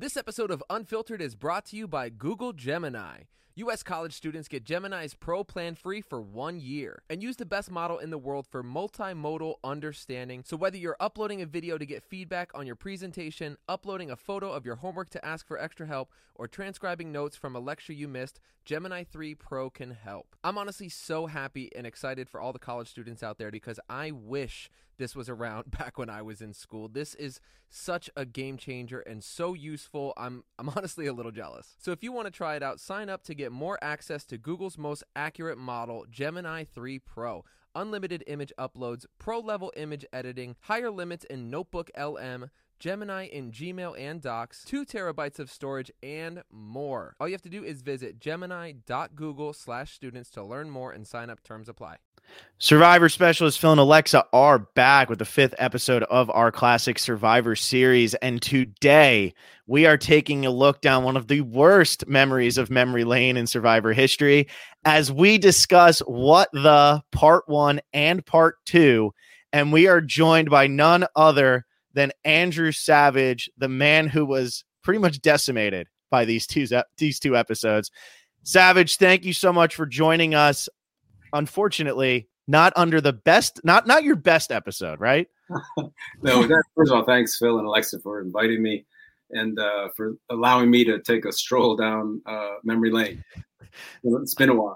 This episode of Unfiltered is brought to you by Google Gemini. U.S. college students get Gemini's Pro plan free for 1 year and use the best model in the world for multimodal understanding. So whether you're uploading a video to get feedback on your presentation, uploading a photo of your homework to ask for extra help, or transcribing notes from a lecture you missed, Gemini 3 Pro can help. I'm honestly so happy and excited for all the college students out there because I wish this was around back when I was in school. This is such a game changer and so useful. I'm honestly a little jealous. So if you want to try it out, sign up to get more access to Google's most accurate model, Gemini 3 Pro. Unlimited image uploads, pro-level image editing, higher limits in Notebook LM, Gemini in Gmail and Docs, 2 terabytes of storage, and more. All you have to do is visit gemini.google/students to learn more and sign up. Terms apply. Survivor specialist Phil and Alexa are back with the 5th episode of our classic Survivor series. And today we are taking a look down one of the worst memories of memory lane in Survivor history as we discuss What the Part 1 and Part 2. And we are joined by none other than Andrew Savage, the man who was pretty much decimated by these two episodes. Savage, thank you so much for joining us. Unfortunately, not under the best, not your best episode, right? No, first of all, thanks, Phil and Alexa, for inviting me and for allowing me to take a stroll down memory lane. It's been a while.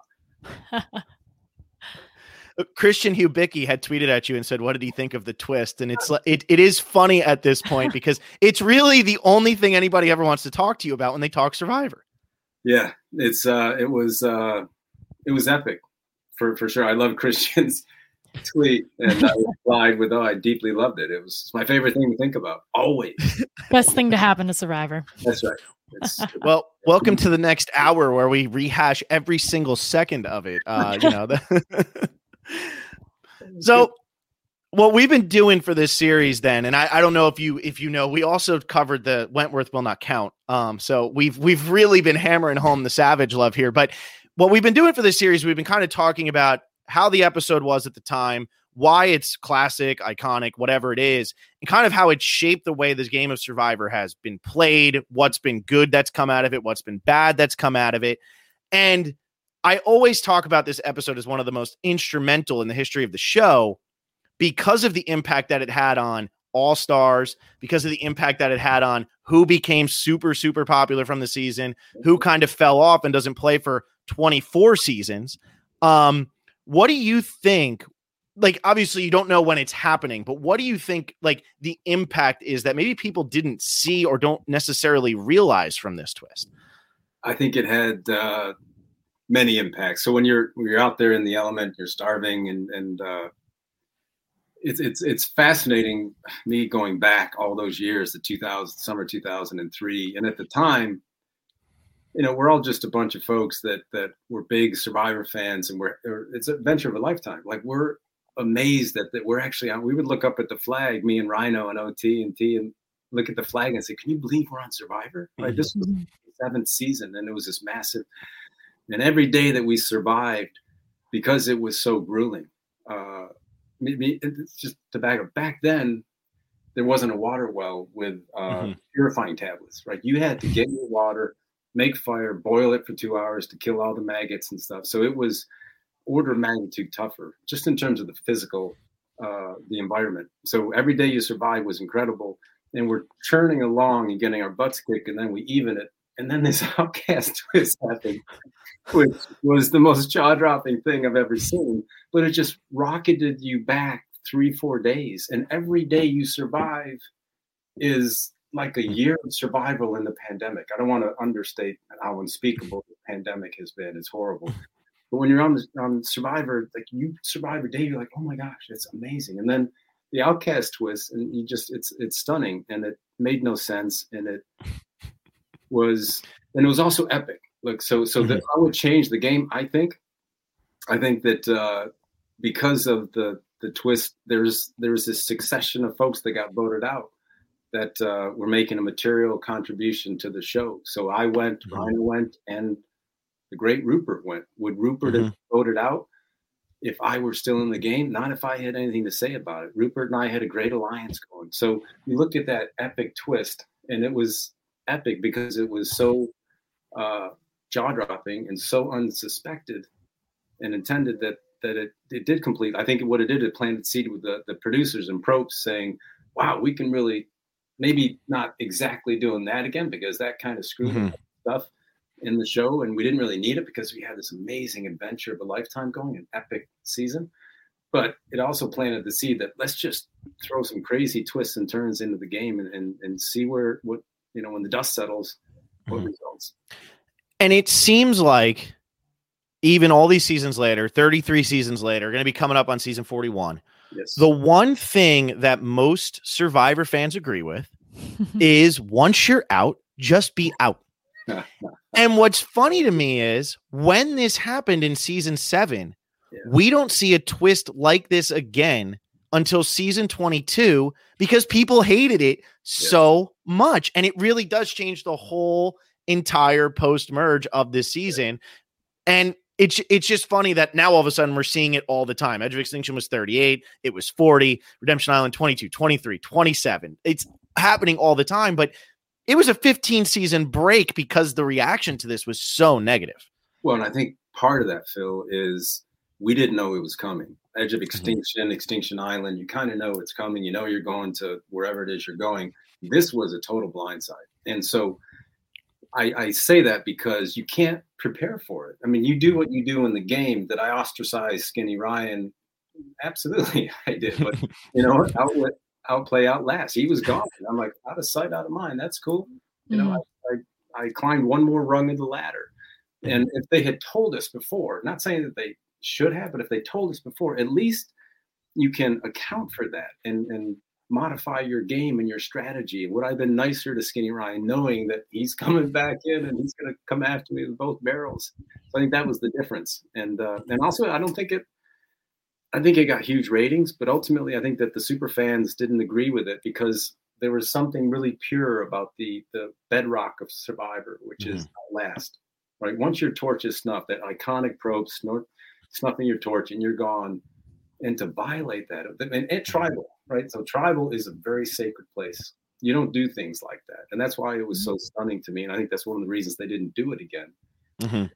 Christian Hubicki had tweeted at you and said, "What did he think of the twist?" And it is funny at this point because it's really the only thing anybody ever wants to talk to you about when they talk Survivor. Yeah, it was epic. For sure. I love Christian's tweet, and I replied with, I deeply loved it. It was my favorite thing to think about, always. Best thing to happen to Survivor. That's right. Well, welcome to the next hour where we rehash every single second of it. So what we've been doing for this series then, and I don't know if you know, we also covered the Wentworth Will Not Count. So we've really been hammering home the Savage love here, but what we've been doing for this series, we've been kind of talking about how the episode was at the time, why it's classic, iconic, whatever it is, and kind of how it shaped the way this game of Survivor has been played, what's been good that's come out of it, what's been bad that's come out of it. And I always talk about this episode as one of the most instrumental in the history of the show because of the impact that it had on All-Stars, because of the impact that it had on who became super, super popular from the season, who kind of fell off and doesn't play for 24 seasons. What do you think? Like, obviously you don't know when it's happening, but what do you think like the impact is that maybe people didn't see or don't necessarily realize from this twist? I think it had many impacts. So when you're out there in the element, you're starving, and it's fascinating. Me going back all those years to summer 2003, and at the time, we're all just a bunch of folks that were big Survivor fans, and it's an adventure of a lifetime. Like, we're amazed that we're actually on. We would look up at the flag, me and Rhino and OT and T, and look at the flag and say, "Can you believe we're on Survivor?" Like, this was the 7th season, and it was this massive. And every day that we survived, because it was so grueling. It's just to back up. Back then, there wasn't a water well with purifying tablets, right? You had to get your water, make fire, boil it for 2 hours to kill all the maggots and stuff. So it was order of magnitude tougher, just in terms of the physical, the environment. So every day you survive was incredible. And we're churning along and getting our butts kicked, and then we even it. And then this Outcast twist happened, which was the most jaw-dropping thing I've ever seen. But it just rocketed you back 3-4 days. And every day you survive is like a year of survival in the pandemic. I don't want to understate how unspeakable the pandemic has been. It's horrible. But when you're on Survivor, like, you survive a day, you're like, oh my gosh, it's amazing. And then the Outcast twist, and it's stunning, and it made no sense, and it was also epic. Look, so that I would change the game. I think that because of the twist, there's this succession of folks that got voted out that were making a material contribution to the show. So I went, Ryan went, and the great Rupert went. Would Rupert have voted out if I were still in the game? Not if I had anything to say about it. Rupert and I had a great alliance going. So you look at that epic twist, and it was epic because it was so jaw-dropping and so unsuspected and intended that it did complete. I think what it did, it planted seed with the producers and props saying, wow, we can really maybe not exactly doing that again, because that kind of screwed up stuff in the show, and we didn't really need it because we had this amazing adventure of a lifetime going, an epic season. But it also planted the seed that let's just throw some crazy twists and turns into the game and see what when the dust settles, what results. And it seems like even all these seasons later, 33 seasons later, going to be coming up on season 41. Yes. The one thing that most Survivor fans agree with is once you're out, just be out. And what's funny to me is when this happened in season 7, we don't see a twist like this again until season 22 because people hated it so much. And it really does change the whole entire post-merge of this season. And it's just funny that now all of a sudden we're seeing it all the time. Edge of Extinction was 38. It was 40. Redemption Island 22, 23, 27. It's happening all the time, but it was a 15-season break because the reaction to this was so negative. Well, and I think part of that, Phil, is we didn't know it was coming. Edge of Extinction, Extinction Island, you kind of know it's coming. You know you're going to wherever it is you're going. This was a total blindside. And so I say that because you can't prepare for it. I mean, you do what you do in the game. That I ostracized Skinny Ryan? Absolutely, I did. But, outplay, outlast. He was gone. And I'm like, out of sight, out of mind. That's cool. I climbed one more rung of the ladder. And if they had told us before, not saying that they should have, but if they told us before, at least you can account for that and modify your game and your strategy. Would I have been nicer to Skinny Ryan knowing that he's coming back in and he's going to come after me with both barrels? So I think that was the difference. And also, I think it got huge ratings, but ultimately I think that the super fans didn't agree with it because there was something really pure about the bedrock of Survivor, which is last. Right? Once your torch is snuffed, that iconic probe, snuffing your torch and you're gone, and to violate that, and tribal, right? So tribal is a very sacred place. You don't do things like that. And that's why it was so stunning to me. And I think that's one of the reasons they didn't do it again.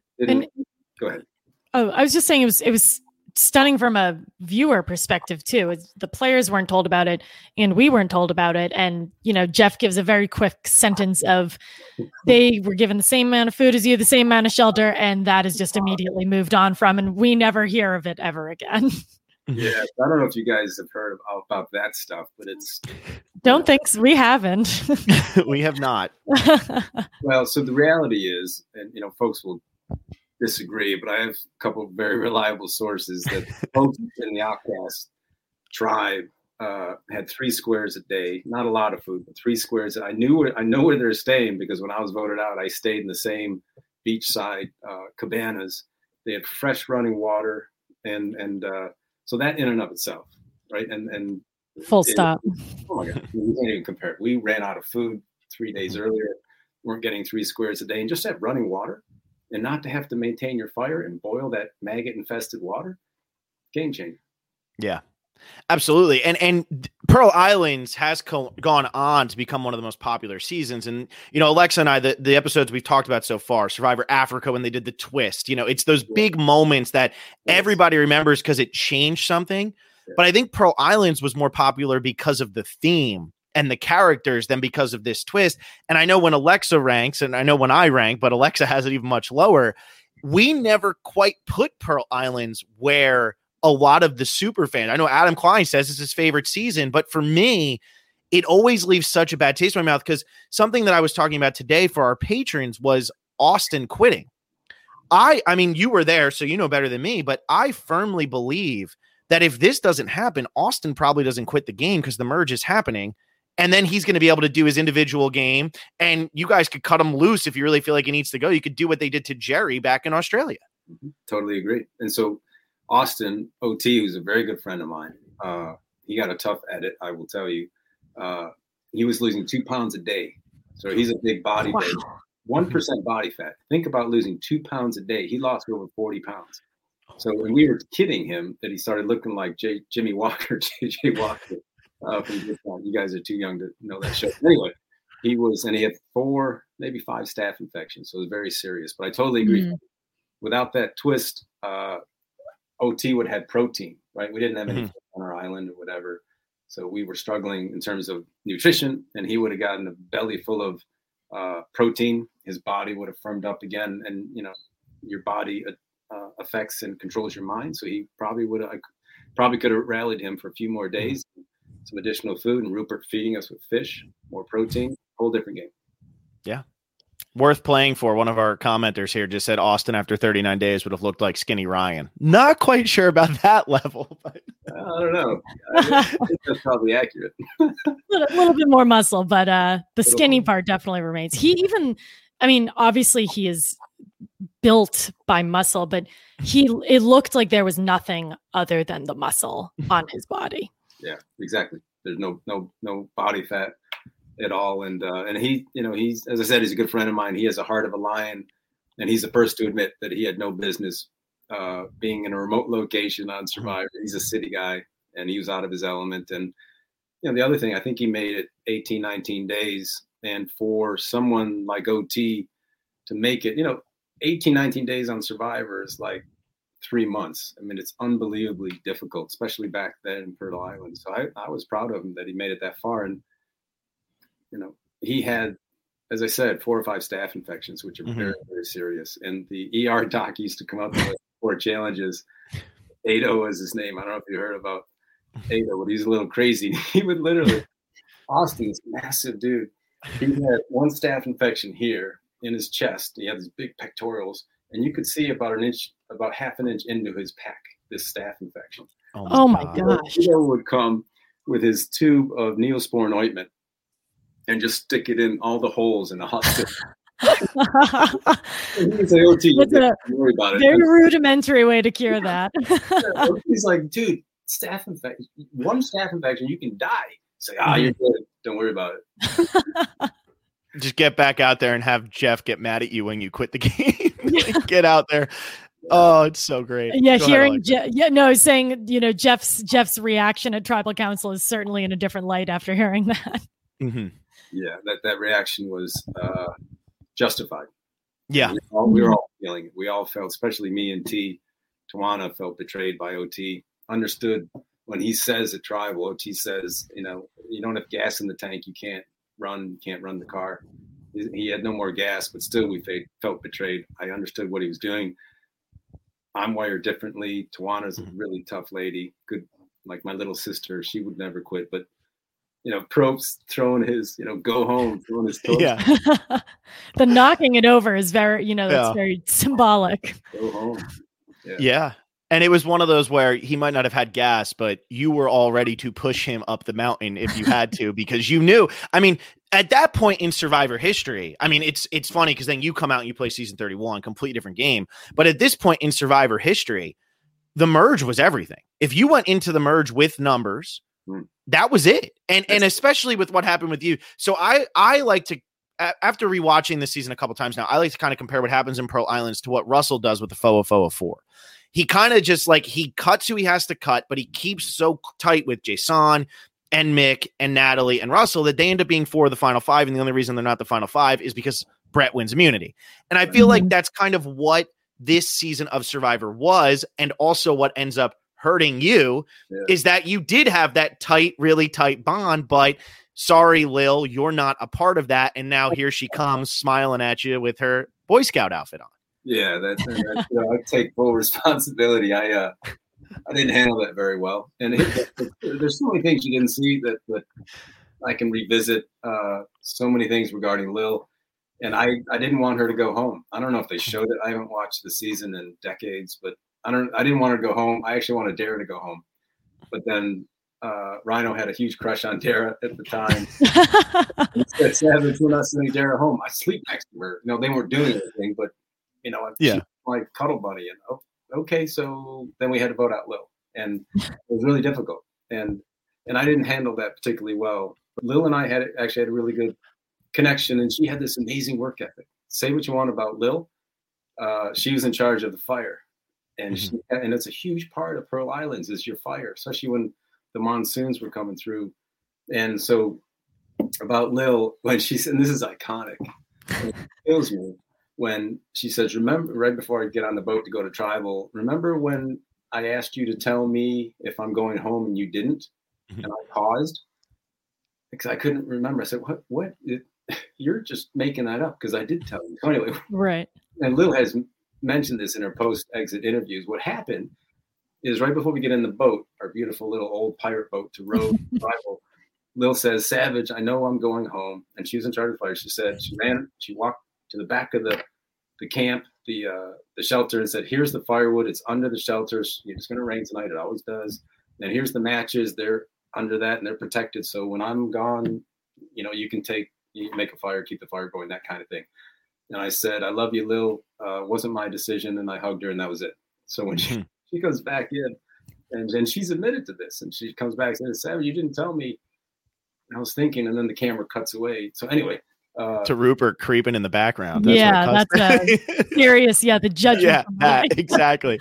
Go ahead. Oh, I was just saying it was stunning from a viewer perspective too. The players weren't told about it and we weren't told about it. And, Jeff gives a very quick sentence of they were given the same amount of food as you, the same amount of shelter. And that is just immediately moved on from, and we never hear of it ever again. Yeah. I don't know if you guys have heard about that stuff, but it's. Don't think so. We haven't. We have not. Well, so the reality is, and, folks will disagree, but I have a couple of very reliable sources that folks in the Outcast tribe had 3 squares a day, not a lot of food, but 3 squares. I know where they're staying because when I was voted out, I stayed in the same beachside cabanas. They had fresh running water, and so that in and of itself, right? And full stop. Oh my God, we can't even compare. We ran out of food 3 days earlier. Weren't getting 3 squares a day, and just have running water. And not to have to maintain your fire and boil that maggot-infested water, game changer. Yeah, absolutely. And Pearl Islands has gone on to become one of the most popular seasons. And, Alexa and I, the episodes we've talked about so far, Survivor Africa, when they did the twist, it's those big moments that everybody remembers because it changed something. Yeah. But I think Pearl Islands was more popular because of the theme and the characters than because of this twist. And I know when Alexa ranks, and I know when I rank, but Alexa has it even much lower, we never quite put Pearl Islands where a lot of the super fans, I know Adam Klein says it's his favorite season, but for me, it always leaves such a bad taste in my mouth because something that I was talking about today for our patrons was Austin quitting. I mean, you were there, so you know better than me, but I firmly believe that if this doesn't happen, Austin probably doesn't quit the game because the merge is happening. And then he's going to be able to do his individual game. And you guys could cut him loose if you really feel like he needs to go. You could do what they did to Jerry back in Australia. Totally agree. And so Austin, OT, who's a very good friend of mine, he got a tough edit, I will tell you. He was losing 2 pounds a day. So he's a big body builder. 1% body fat. Think about losing 2 pounds a day. He lost over 40 pounds. So when we were kidding him that he started looking like Jimmy Walker, JJ Walker. You guys are too young to know that show. Anyway, he had 4, maybe 5 staph infections. So it was very serious, but I totally agree. Mm. Without that twist, OT would have had protein, right? We didn't have any on our island or whatever. So we were struggling in terms of nutrition, and he would have gotten a belly full of protein. His body would have firmed up again, and your body affects and controls your mind. So he probably could have rallied him for a few more days, some additional food, and Rupert feeding us with fish, more protein, whole different game. Yeah. Worth playing for. One of our commenters here just said Austin after 39 days would have looked like skinny Ryan. Not quite sure about that level, but I don't know. I think that's probably accurate. A little bit more muscle, but the skinny part definitely remains. Obviously he is built by muscle, but it looked like there was nothing other than the muscle on his body. Yeah, exactly. There's no body fat at all, and he's, as I said, he's a good friend of mine. He has a heart of a lion, and he's the first to admit that he had no business being in a remote location on Survivor. He's a city guy, and he was out of his element. And the other thing, I think he made it 18, 19 days, and for someone like OT to make it, 18, 19 days on Survivor is like 3 months. I mean, it's unbelievably difficult, especially back then in Pearl Island. So I was proud of him that he made it that far. And he had, as I said, 4 or 5 staph infections, which are very, very serious. And the ER doc used to come up with 4 challenges. Ado was his name. I don't know if you heard about Ado, but he's a little crazy. He would literally, Austin's massive dude. He had 1 staph infection here in his chest. He had these big pectorals, and you could see about half an inch into his pec, this staph infection. Oh my gosh. Ado would come with his tube of Neosporin ointment and just stick it in all the holes in the hospital. He's like, OT, don't worry about it. Very rudimentary way to cure that. He's like, dude, staph infection, 1 staph infection, you can die. He's like, you're good. Don't worry about it. Just get back out there and have Jeff get mad at you when you quit the game. Get out there. Oh, it's so great. Yeah, saying, Jeff's reaction at Tribal Council is certainly in a different light after hearing that. Mm-hmm. Yeah, that reaction was justified. Yeah. We were all feeling it. We all felt, especially me and Tawana felt betrayed by OT. Understood when he says at Tribal, OT says, you don't have gas in the tank, you can't run the car. He had no more gas, but still we felt betrayed. I understood what he was doing. I'm wired differently. Tawana's a really tough lady. Good, like my little sister. She would never quit. But, Probst throwing his, go home, throwing his toes. Yeah. The knocking it over is very, that's very symbolic. Go home. Yeah. And it was one of those where he might not have had gas, but you were all ready to push him up the mountain if you had to, because you knew. I mean, at that point in Survivor history, I mean, it's funny because then you come out and you play season 31, completely different game. But at this point in Survivor history, the merge was everything. If you went into the merge with numbers, that was it. And especially with what happened with you. So I like to, after rewatching this season a couple times now, I like to kind of compare what happens in Pearl Islands to what Russell does with the FOA 4. He kind of just he cuts who he has to cut, but he keeps so tight with Jason and Mick and Natalie and Russell that they end up being 4 of the final 5. And the only reason they're not the final 5 is because Brett wins immunity. And I feel like that's kind of what this season of Survivor was. And also what ends up hurting you is that you did have that tight, really tight bond, but sorry, Lil, you're not a part of that. And now here she comes smiling at you with her Boy Scout outfit on. Yeah, that's I take full responsibility. I didn't handle that very well, and there's so many things you didn't see that I can revisit. So many things regarding Lil, and I didn't want her to go home. I don't know if they showed it. I haven't watched the season in decades, but I didn't want her to go home. I actually wanted Dara to go home, but then Rhino had a huge crush on Dara at the time. He said, "Savage, we're not sending Dara home." I sleep next to her. They weren't doing anything, but she's my cuddle buddy. And okay, so then we had to vote out Lil, and it was really difficult. And I didn't handle that particularly well. But Lil and I actually had a really good connection, and she had this amazing work ethic. Say what you want about Lil, she was in charge of the fire, and and it's a huge part of Pearl Islands is your fire, especially when the monsoons were coming through. And so about Lil when she said, and this is iconic. It kills me when she says, remember, right before I get on the boat to go to Tribal, remember when I asked you to tell me if I'm going home and you didn't? And I paused because I couldn't remember. I said, what? You're just making that up because I did tell you. So anyway, right. And Lil has mentioned this in her post-exit interviews. What happened is right before we get in the boat, our beautiful little old pirate boat to row Tribal, Lil says, Savage, I know I'm going home. And she was in charge of fire. She said, she walked to the back of the camp, the shelter, and said, here's the firewood. It's under the shelters. It's going to rain tonight. It always does. And here's the matches. They're under that and they're protected. So when I'm gone, you can make a fire, keep the fire going, that kind of thing. And I said, I love you, Lil. Wasn't my decision. And I hugged her and that was it. So when she goes back in and she's admitted to this and she comes back and says, Savage, you didn't tell me. And I was thinking, and then the camera cuts away. So anyway, to Rupert creeping in the background. That's serious. Yeah, the judgment. Yeah, exactly.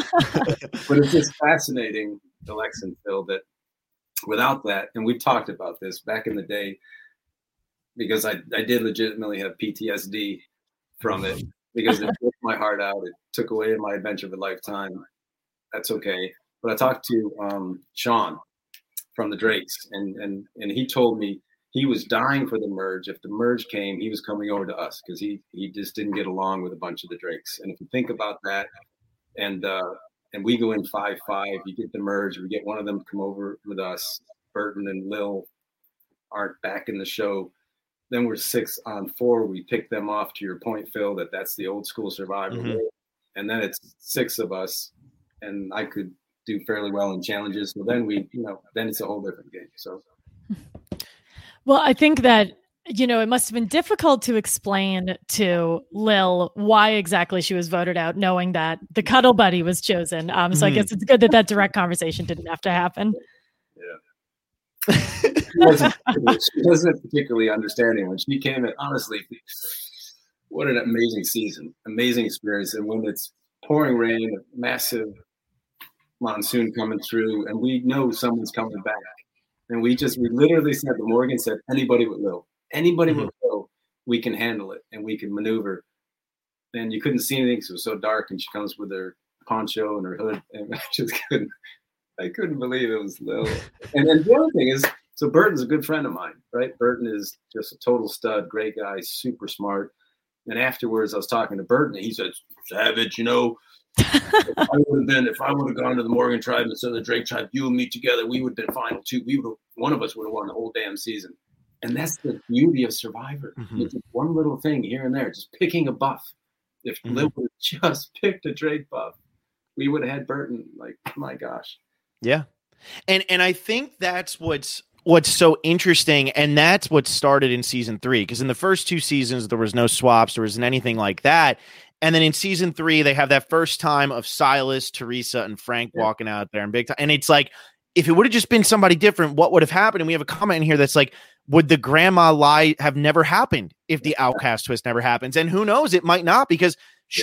But it's just fascinating, Alex and Phil, that without that, and we've talked about this back in the day, because I did legitimately have PTSD from it because it took my heart out. It took away my adventure of a lifetime. That's okay. But I talked to Sean from the Drakes, and he told me he was dying for the merge. If the merge came, he was coming over to us because he just didn't get along with a bunch of the Drakes. And if you think about that, and we go in 5-5, you get the merge, we get one of them to come over with us. Burton and Lil aren't back in the show. Then we're 6-on-4. We pick them off, to your point, Phil, that's the old school Survivor. Mm-hmm. And then it's 6 of us, and I could do fairly well in challenges. So then then it's a whole different game. So. Well, I think that, it must have been difficult to explain to Lil why exactly she was voted out, knowing that the cuddle buddy was chosen. So I guess it's good that direct conversation didn't have to happen. Yeah. She wasn't particularly understanding when she came in. Honestly, what an amazing season, amazing experience. And when it's pouring rain, a massive monsoon coming through, and we know someone's coming back. And we literally said, the Morgan said, anybody with Lil, with Lil, we can handle it and we can maneuver. And you couldn't see anything because it was so dark. And she comes with her poncho and her hood, and I couldn't believe it was Lil. And then the other thing is, so Burton's a good friend of mine, right? Burton is just a total stud, great guy, super smart. And afterwards, I was talking to Burton, and he said, Savage, if I would have gone to the Morgan tribe instead of the Drake tribe, you and me together, we would have been fine too. One of us would have won the whole damn season. And that's the beauty of Survivor. Mm-hmm. It's one little thing here and there, just picking a buff. If Lil would have just picked a Drake buff, we would have had Burton. Like, my gosh. Yeah. And I think that's what's so interesting. And that's what started in season 3. Because in the first 2 seasons, there was no swaps. There wasn't anything like that. And then in season 3, they have that first time of Silas, Teresa, and Frank walking out there in big time. And it's like, if it would have just been somebody different, what would have happened? And we have a comment in here that's like, would the grandma lie have never happened if the outcast twist never happens? And who knows? It might not, because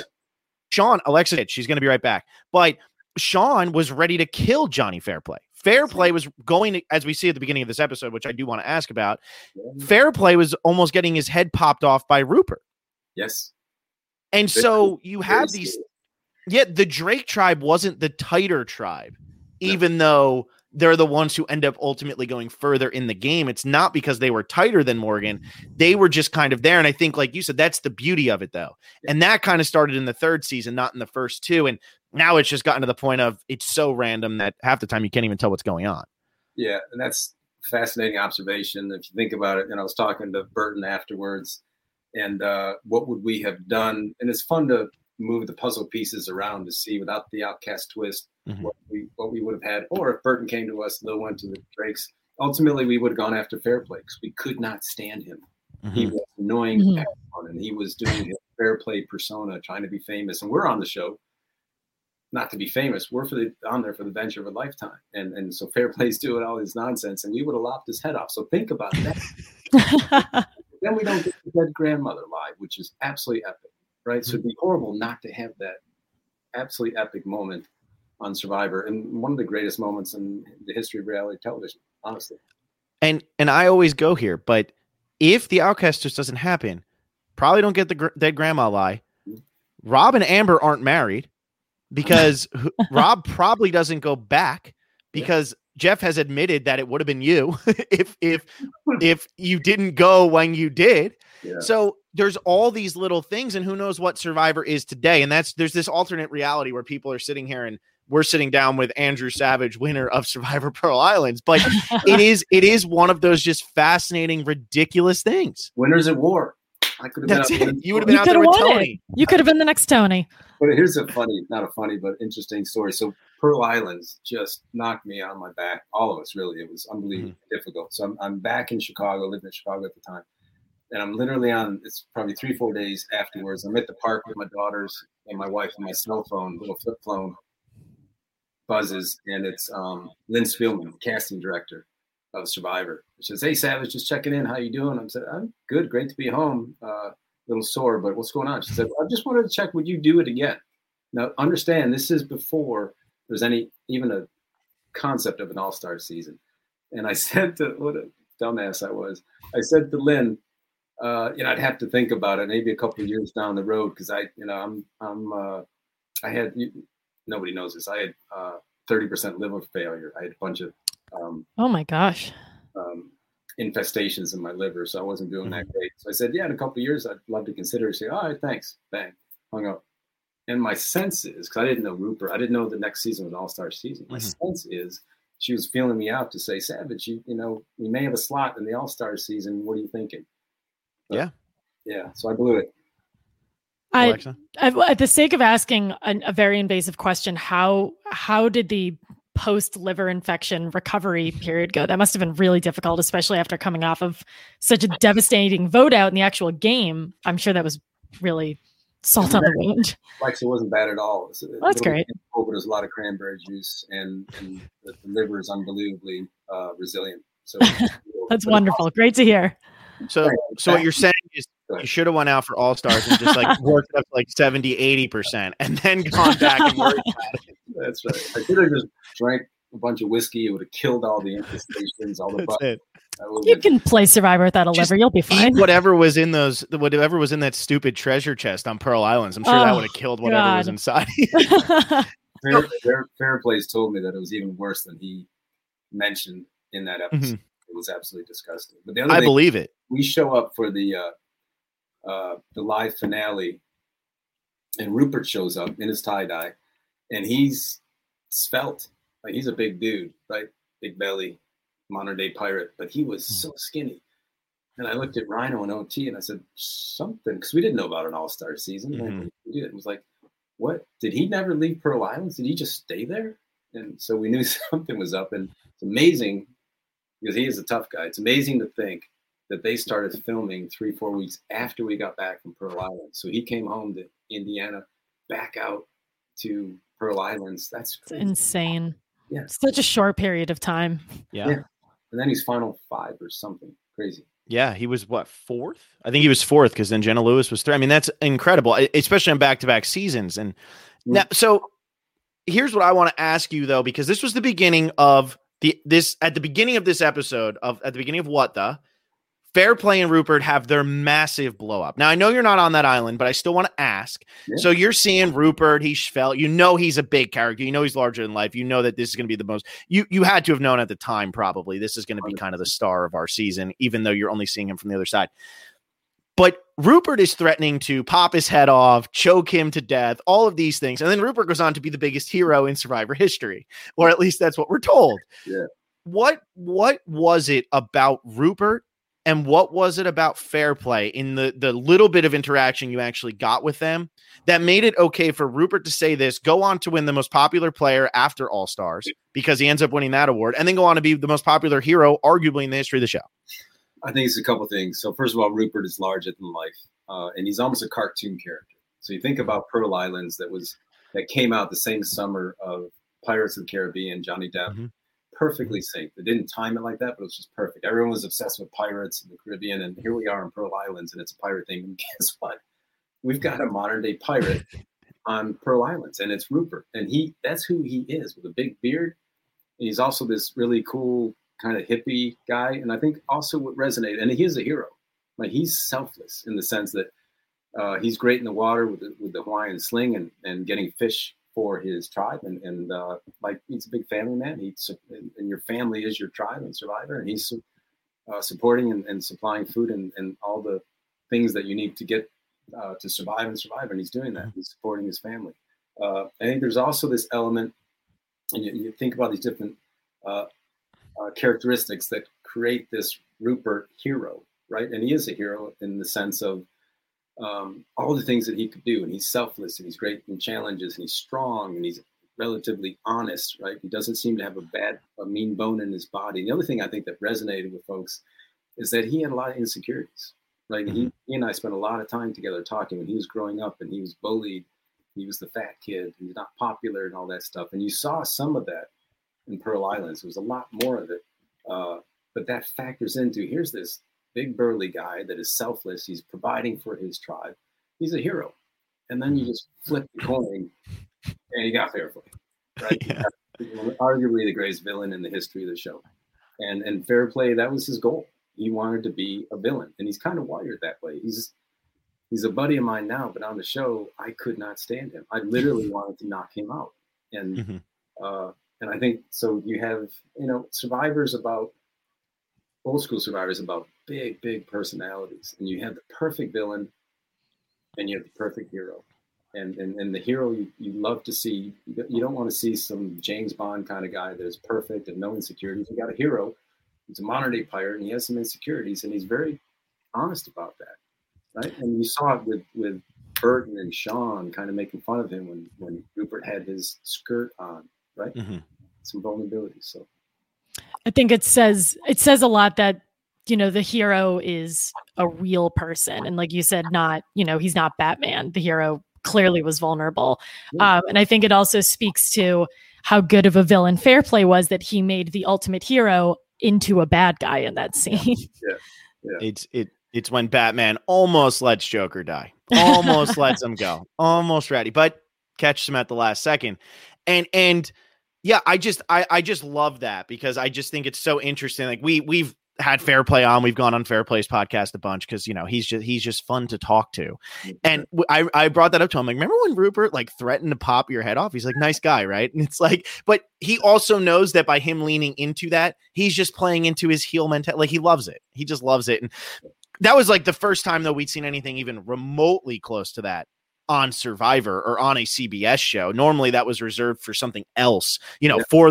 Sean, Alexa did. She's going to be right back. But Sean was ready to kill Johnny Fairplay. Fairplay was going to, as we see at the beginning of this episode, which I do want to ask about, Fairplay was almost getting his head popped off by Rupert. Yes. And so you have these, yet the Drake tribe wasn't the tighter tribe, even though they're the ones who end up ultimately going further in the game. It's not because they were tighter than Morgan. They were just kind of there. And I think, like you said, that's the beauty of it, though. And that kind of started in the 3rd season, not in the first 2. And now it's just gotten to the point of it's so random that half the time you can't even tell what's going on. Yeah, and that's a fascinating observation. If you think about it, I was talking to Burton afterwards, and what would we have done? And it's fun to move the puzzle pieces around to see, without the outcast twist, what we would have had. Or if Burton came to us, Lil went to the Drakes, ultimately we would have gone after Fairplay because we could not stand him. He was annoying, and he was doing his Fairplay persona, trying to be famous. And we're on the show not to be famous. We're on there for the venture of a lifetime. And so Fairplay's doing all this nonsense, and we would have lopped his head off. So think about that. Then we don't get the dead grandmother live, which is absolutely epic, right? So it'd be horrible not to have that absolutely epic moment on Survivor, and one of the greatest moments in the history of reality television, honestly. And I always go here, but if the outcast just doesn't happen, probably don't get the dead grandma lie. Rob and Amber aren't married because Rob probably doesn't go back because Jeff has admitted that it would have been you if you didn't go when you did. Yeah. So there's all these little things, and who knows what Survivor is today. And there's this alternate reality where people are sitting here and we're sitting down with Andrew Savage, winner of Survivor Pearl Islands. But it is one of those just fascinating, ridiculous things. Winners at war. I could have been. You would have been out there with Tony. You could have been the next Tony. But here's not a funny, but interesting story. So Pearl Islands just knocked me on my back. All of us, really. It was unbelievably difficult. So I'm back in Chicago, living in Chicago at the time. And I'm literally it's probably 3-4 days afterwards. I'm at the park with my daughters and my wife, and my cell phone, little flip phone, buzzes, and it's Lynn Spielman, casting director of Survivor. She says, "Hey, Savage, just checking in. How you doing?" I said, "I'm good. Great to be home. A little sore, but what's going on?" She said, "I just wanted to check. Would you do it again?" Now, understand, this is before there's even a concept of an all-star season. And I said what a dumbass I was. I said to Lynn, I'd have to think about it maybe a couple of years down the road because nobody knows this. I had 30% liver failure. I had a bunch of oh my gosh, infestations in my liver, so I wasn't doing that great. So I said, "Yeah, in a couple of years, I'd love to consider it." Say, "All right, thanks." Bang, hung up. And my sense is, because I didn't know Rupert, I didn't know the next season was an all-star season. My sense is she was feeling me out to say, "Savage, we may have a slot in the all-star season. What are you thinking?" But, yeah. So I blew it. Alexa? At the sake of asking a very invasive question, how did the post-liver infection recovery period go? That must have been really difficult, especially after coming off of such a devastating vote out in the actual game. I'm sure that was really salt on the wound. Actually, it wasn't bad at all. That's great. But there's a lot of cranberry juice, and the liver is unbelievably resilient. So that's wonderful. Great to hear. So what you're saying is you should have went out for All-Stars and just worked up 70-80% and then gone back and worried about it. That's right. I could have just drank a bunch of whiskey. It would have killed all the infestations, all the bugs. You can play Survivor without a liver. You'll be fine. Whatever was in that stupid treasure chest on Pearl Islands, I'm sure that would have killed whatever was inside. Fair Plays told me that it was even worse than he mentioned in that episode. It was absolutely disgusting. But the other thing, believe it. We show up for the live finale, and Rupert shows up in his tie-dye, and he's svelte. He's a big dude, right? Big belly, modern-day pirate, but he was so skinny. And I looked at Rhino and OT, and I said, something, because we didn't know about an all-star season. And we did. It was like, what? Did he never leave Pearl Islands? Did he just stay there? And so we knew something was up, and it's amazing, because he is a tough guy. It's amazing to think that they started filming 3-4 weeks after we got back from Pearl Islands. So he came home to Indiana, back out to Pearl Islands. That's insane. Yeah. Such a short period of time. Yeah. And then he's final 5 or something crazy. Yeah. He was fourth? I think he was fourth because then Jenna Lewis was 3rd. I mean, that's incredible, especially on back-to-back seasons. And now, so here's what I want to ask you though, because this was the beginning of at the beginning of this episode at the beginning of What the Fair Play and Rupert have their massive blow up. Now I know you're not on that island, but I still want to ask. Yeah. So you're seeing Rupert, he's a big character. He's larger than life. You know that this is going to be the most, you had to have known at the time, probably this is going to be kind of the star of our season, even though you're only seeing him from the other side. But Rupert is threatening to pop his head off, choke him to death, all of these things. And then Rupert goes on to be the biggest hero in Survivor history, or at least that's what we're told. Yeah. What was it about Rupert, and what was it about Fair Play in the little bit of interaction you actually got with them that made it okay for Rupert to say this, go on to win the most popular player after All Stars because he ends up winning that award, and then go on to be the most popular hero, arguably in the history of the show? I think it's a couple of things. So first of all, Rupert is larger than life, and he's almost a cartoon character. So you think about Pearl Islands that came out the same summer of Pirates of the Caribbean, Johnny Depp, perfectly synced. They didn't time it like that, but it was just perfect. Everyone was obsessed with pirates in the Caribbean, and here we are in Pearl Islands, and it's a pirate thing. And guess what? We've got a modern day pirate on Pearl Islands, and it's Rupert, and that's who he is, with a big beard. And he's also this really cool kind of hippie guy, and I think also what resonated, and he is a hero. Like he's selfless in the sense that he's great in the water with the Hawaiian sling and getting fish for his tribe, and like he's a big family man. And your family is your tribe and Survivor, and he's supporting and supplying food and all the things that you need to get to survive and Survivor, and he's doing that. He's supporting his family. I think there's also this element, and you think about these different characteristics that create this Rupert hero, right? And he is a hero in the sense of all the things that he could do, and he's selfless, and he's great in challenges, and he's strong, and he's relatively honest, right? He doesn't seem to have a mean bone in his body. The other thing I think that resonated with folks is that he had a lot of insecurities, right? Mm-hmm. He and I spent a lot of time together talking when he was growing up, and he was bullied. He was the fat kid. He was not popular and all that stuff. And you saw some of that in Pearl Islands. There was a lot more of it. But that factors into, here's this big burly guy that is selfless. He's providing for his tribe. He's a hero. And then you just flip the coin and you got Fair Play, right? Yeah. Arguably the greatest villain in the history of the show. And Fair Play, that was his goal. He wanted to be a villain, and he's kind of wired that way. He's a buddy of mine now, but on the show, I could not stand him. I literally wanted to knock him out. And and I think, so you have, Survivors about, old school Survivors about big, big personalities. And you have the perfect villain and you have the perfect hero. And the hero you love to see, you don't want to see some James Bond kind of guy that is perfect and no insecurities. You got a hero who's a modern day pirate and he has some insecurities and he's very honest about that. Right. And you saw it with Burton and Sean kind of making fun of him when Rupert had his skirt on, right? Mm-hmm. Some vulnerabilities. So I think it says a lot that, the hero is a real person. And like you said, not, he's not Batman. The hero clearly was vulnerable. Yeah. And I think it also speaks to how good of a villain Fair Play was, that he made the ultimate hero into a bad guy in that scene. Yeah. It's when Batman almost lets Joker die, almost lets him go, almost ready, but catches him at the last second. And yeah, I just love that because I just think it's so interesting. Like we've had Fair Play on, we've gone on Fair Play's podcast a bunch because, he's just fun to talk to. And I brought that up to him. Like, remember when Rupert threatened to pop your head off? He's like, nice guy. Right. And it's like, but he also knows that by him leaning into that, he's just playing into his heel mentality. Like he loves it. He just loves it. And that was the first time though we'd seen anything even remotely close to that on Survivor or on a CBS show. Normally that was reserved for something else, for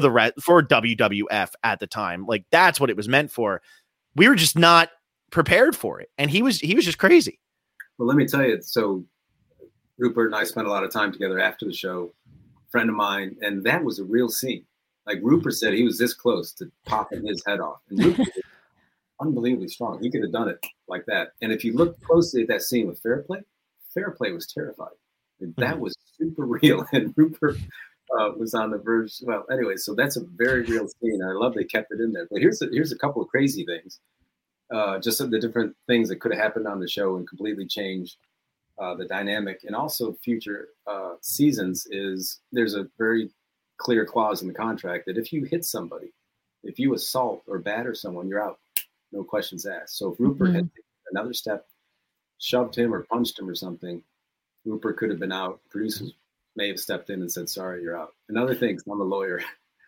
WWF at the time. Like that's what it was meant for. We were just not prepared for it. And he was just crazy. Well, let me tell you. So Rupert and I spent a lot of time together after the show, friend of mine, and that was a real scene. Like Rupert said, he was this close to popping his head off. And Rupert was unbelievably strong. He could have done it like that. And if you look closely at that scene with Fair Play was terrified. That was super real. And Rupert was on the verge. Well, anyway, so that's a very real scene. I love they kept it in there. But here's a couple of crazy things. Just the different things that could have happened on the show and completely changed the dynamic. And also future seasons is there's a very clear clause in the contract that if you hit somebody, if you assault or batter someone, you're out. No questions asked. So if Rupert had taken another step, shoved him or punched him or something, Rupert could have been out. Producers may have stepped in and said, sorry, you're out. Another thing, I'm a lawyer,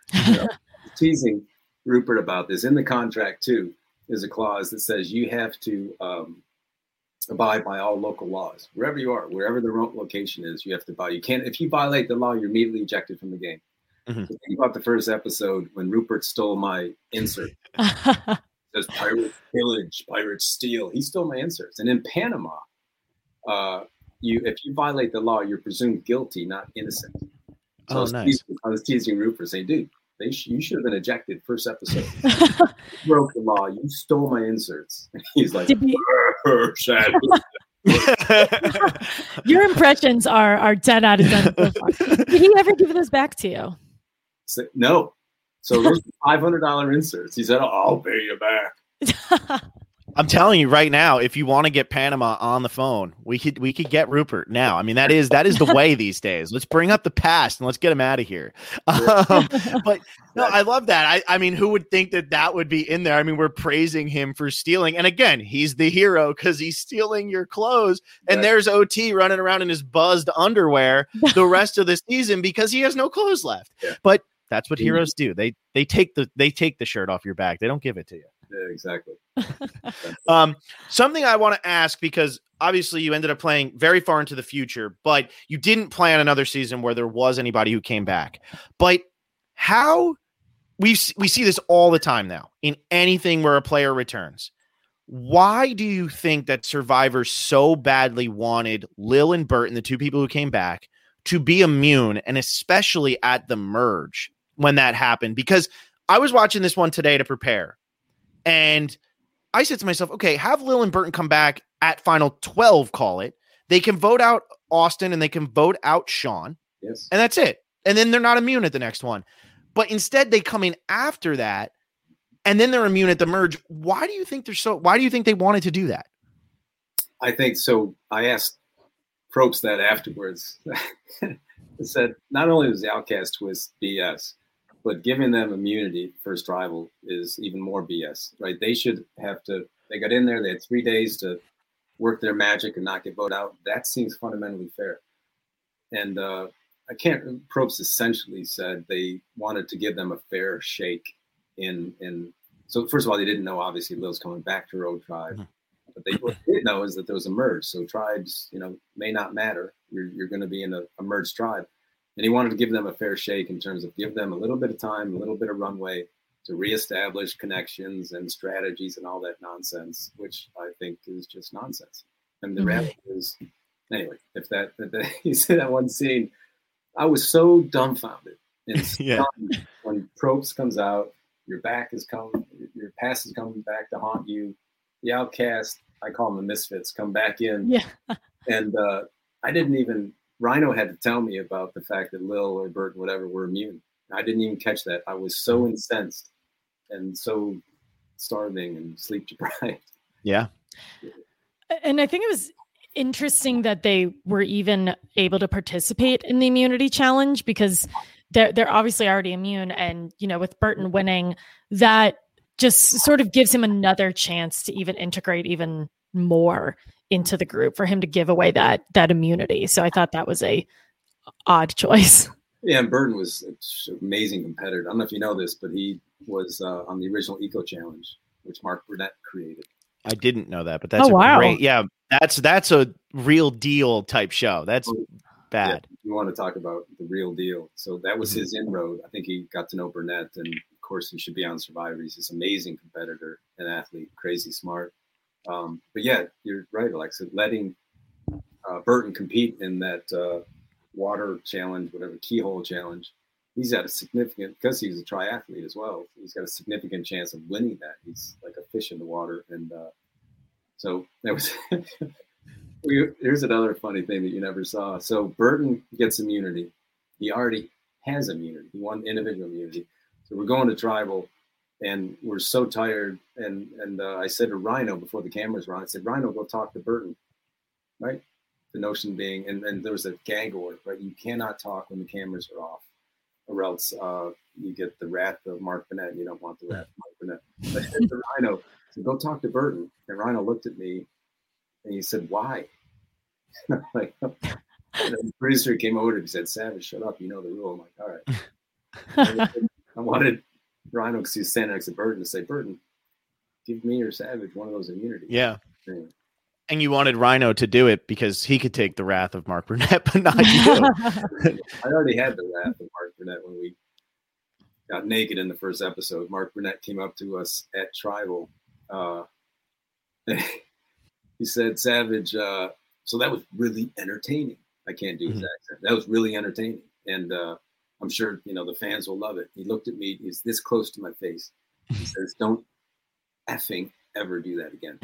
teasing Rupert about this. In the contract, too, is a clause that says you have to abide by all local laws. Wherever you are, wherever the location is, you have to abide. You can't, if you violate the law, you're immediately ejected from the game. Mm-hmm. So think about the first episode when Rupert stole my insert. Says pirate pillage, pirate steal. He stole my inserts. And in Panama, if you violate the law, you're presumed guilty, not innocent. So nice. I was teasing Rupert, saying, dude, you should have been ejected first episode. You broke the law. You stole my inserts. And he's like, your impressions are 10 out of 10. Did he ever give those back to you? No. So those $500 inserts. He said, I'll pay you back. I'm telling you right now, if you want to get Panama on the phone, we could get Rupert now. I mean, that is the way these days. Let's bring up the past and let's get him out of here. But no, I love that. I mean, who would think that would be in there? I mean, we're praising him for stealing, and again, he's the hero because he's stealing your clothes. And there's OT running around in his buzzed underwear the rest of the season because he has no clothes left. Yeah. But that's what heroes do. They take the shirt off your back. They don't give it to you. Yeah, exactly. Something I want to ask, because obviously you ended up playing very far into the future, but you didn't plan another season where there was anybody who came back. But how we see this all the time now in anything where a player returns. Why do you think that Survivor so badly wanted Lil and Burton, the two people who came back, to be immune, and especially at the merge when that happened? Because I was watching this one today to prepare, and I said to myself, okay, have Lil and Burton come back at final 12, call it. They can vote out Austin and they can vote out Sean. Yes. And that's it. And then they're not immune at the next one. But instead they come in after that and then they're immune at the merge. Why do you think they wanted to do that? I think so. I asked Probst that afterwards. I said, not only was the Outcast twist BS, but giving them immunity first rival is even more BS, right? They should have to, they got in there, they had 3 days to work their magic and not get voted out. That seems fundamentally fair. And Probst essentially said they wanted to give them a fair shake so first of all, they didn't know, obviously, Lil's coming back to Road Tribe. But what they did know is that there was a merge. So tribes, may not matter. You're going to be in a merged tribe. And he wanted to give them a fair shake in terms of give them a little bit of time, a little bit of runway to reestablish connections and strategies and all that nonsense, which I think is just nonsense. And the reality is, anyway, if you see that one scene, I was so dumbfounded and stunned when Probst comes out, your past is coming back to haunt you. The Outcast, I call them the Misfits, come back in. Yeah. And Rhino had to tell me about the fact that Lil or Burton, whatever, were immune. I didn't even catch that. I was so incensed and so starving and sleep deprived. Yeah. And I think it was interesting that they were even able to participate in the immunity challenge because they're obviously already immune. And, with Burton winning, that just sort of gives him another chance to even integrate even more into the group for him to give away that immunity. So I thought that was a odd choice. Yeah, and Burton was an amazing competitor. I don't know if you know this, but he was on the original Eco Challenge, which Mark Burnett created. I didn't know that, but that's great. Yeah, that's a real deal type show. That's bad. Yeah, you want to talk about the real deal. So that was his inroad. I think he got to know Burnett, and of course he should be on Survivor. He's this amazing competitor and athlete, crazy smart. But yeah, you're right, Alexa. Letting Burton compete in that water challenge, whatever, keyhole challenge, he's got a significant, because he's a triathlete as well, he's got a significant chance of winning that. He's like a fish in the water. And so that was, here's another funny thing that you never saw. So Burton gets immunity. He already has immunity. He won individual immunity. So we're going to tribal. And we're so tired. And I said to Rhino before the cameras were on, I said, Rhino, go talk to Burton, right? The notion being, and there was a gag order, right? You cannot talk when the cameras are off, or else you get the wrath of Mark Burnett. You don't want the wrath of Mark Burnett. But I said to Rhino, so go talk to Burton. And Rhino looked at me and he said, why? And the producer came over and said, Savage, shut up. You know the rule. I'm like, all right. I wanted Rhino, because he's standing next to Burton, to say, Burton, give me or Savage one of those immunities. Yeah. And you wanted Rhino to do it because he could take the wrath of Mark Burnett, but not you. I already had the wrath of Mark Burnett when we got naked in the first episode. Mark Burnett came up to us at Tribal. He said, Savage, so that was really entertaining. I can't do his accent. That was really entertaining. And I'm sure, the fans will love it. He looked at me. He's this close to my face. He says, don't effing ever do that again.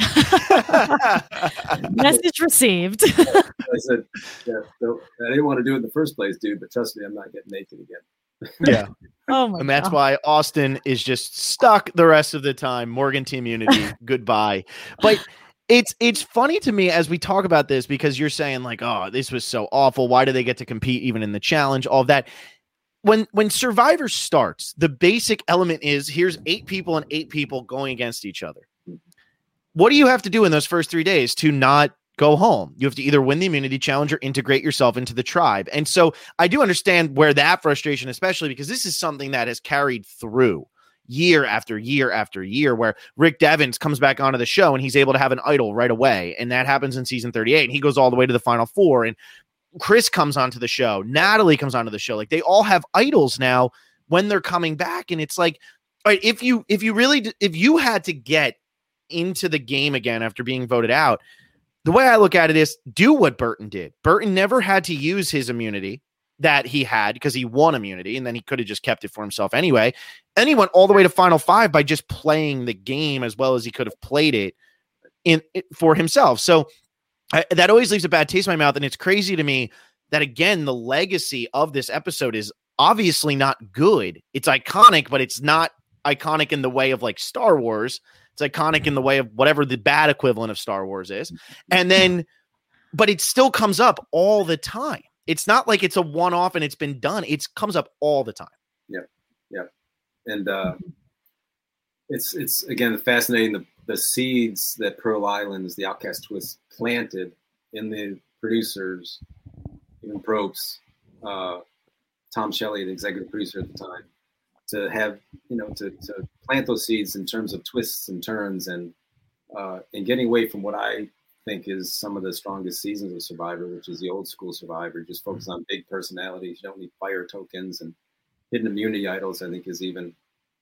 Message received. I said, yeah, so I didn't want to do it in the first place, dude, but trust me, I'm not getting naked again. Yeah. Oh my And that's God. why Austin is just stuck the rest of the time. Morgan Team Unity, goodbye. But it's funny to me as we talk about this, because you're saying like, oh, this was so awful. Why do they get to compete even in the challenge? All of that. When Survivor starts, the basic element is here's 8 people and 8 people going against each other. What do you have to do in those first 3 days to not go home? You have to either win the immunity challenge or integrate yourself into the tribe. And so I do understand where that frustration, especially because this is something that has carried through year after year after year, where Rick Devens comes back onto the show and he's able to have an idol right away. And that happens in season 38. And he goes all the way to the final 4. And Chris comes onto the show. Natalie comes onto the show. Like, they all have idols now when they're coming back. And it's like, all right, if you had to get into the game again after being voted out, the way I look at it is do what Burton did. Burton never had to use his immunity that he had because he won immunity, and then he could have just kept it for himself anyway. And he went all the way to Final 5 by just playing the game as well as he could have played it for himself. So that always leaves a bad taste in my mouth. And it's crazy to me that, again, the legacy of this episode is obviously not good. It's iconic, but it's not iconic in the way of like Star Wars. It's iconic in the way of whatever the bad equivalent of Star Wars is. And then, but it still comes up all the time. It's not like it's a one-off and it's been done. It comes up all the time. Yeah. Yeah. And it's again, fascinating, the seeds that Pearl Islands, the Outcast Twist planted in the producers, even Probst, Tom Shelley, the executive producer at the time, to have, to plant those seeds in terms of twists and turns and getting away from what I think is some of the strongest seasons of Survivor, which is the old school Survivor, just focus on big personalities. You don't need fire tokens, and hidden immunity idols, I think, is even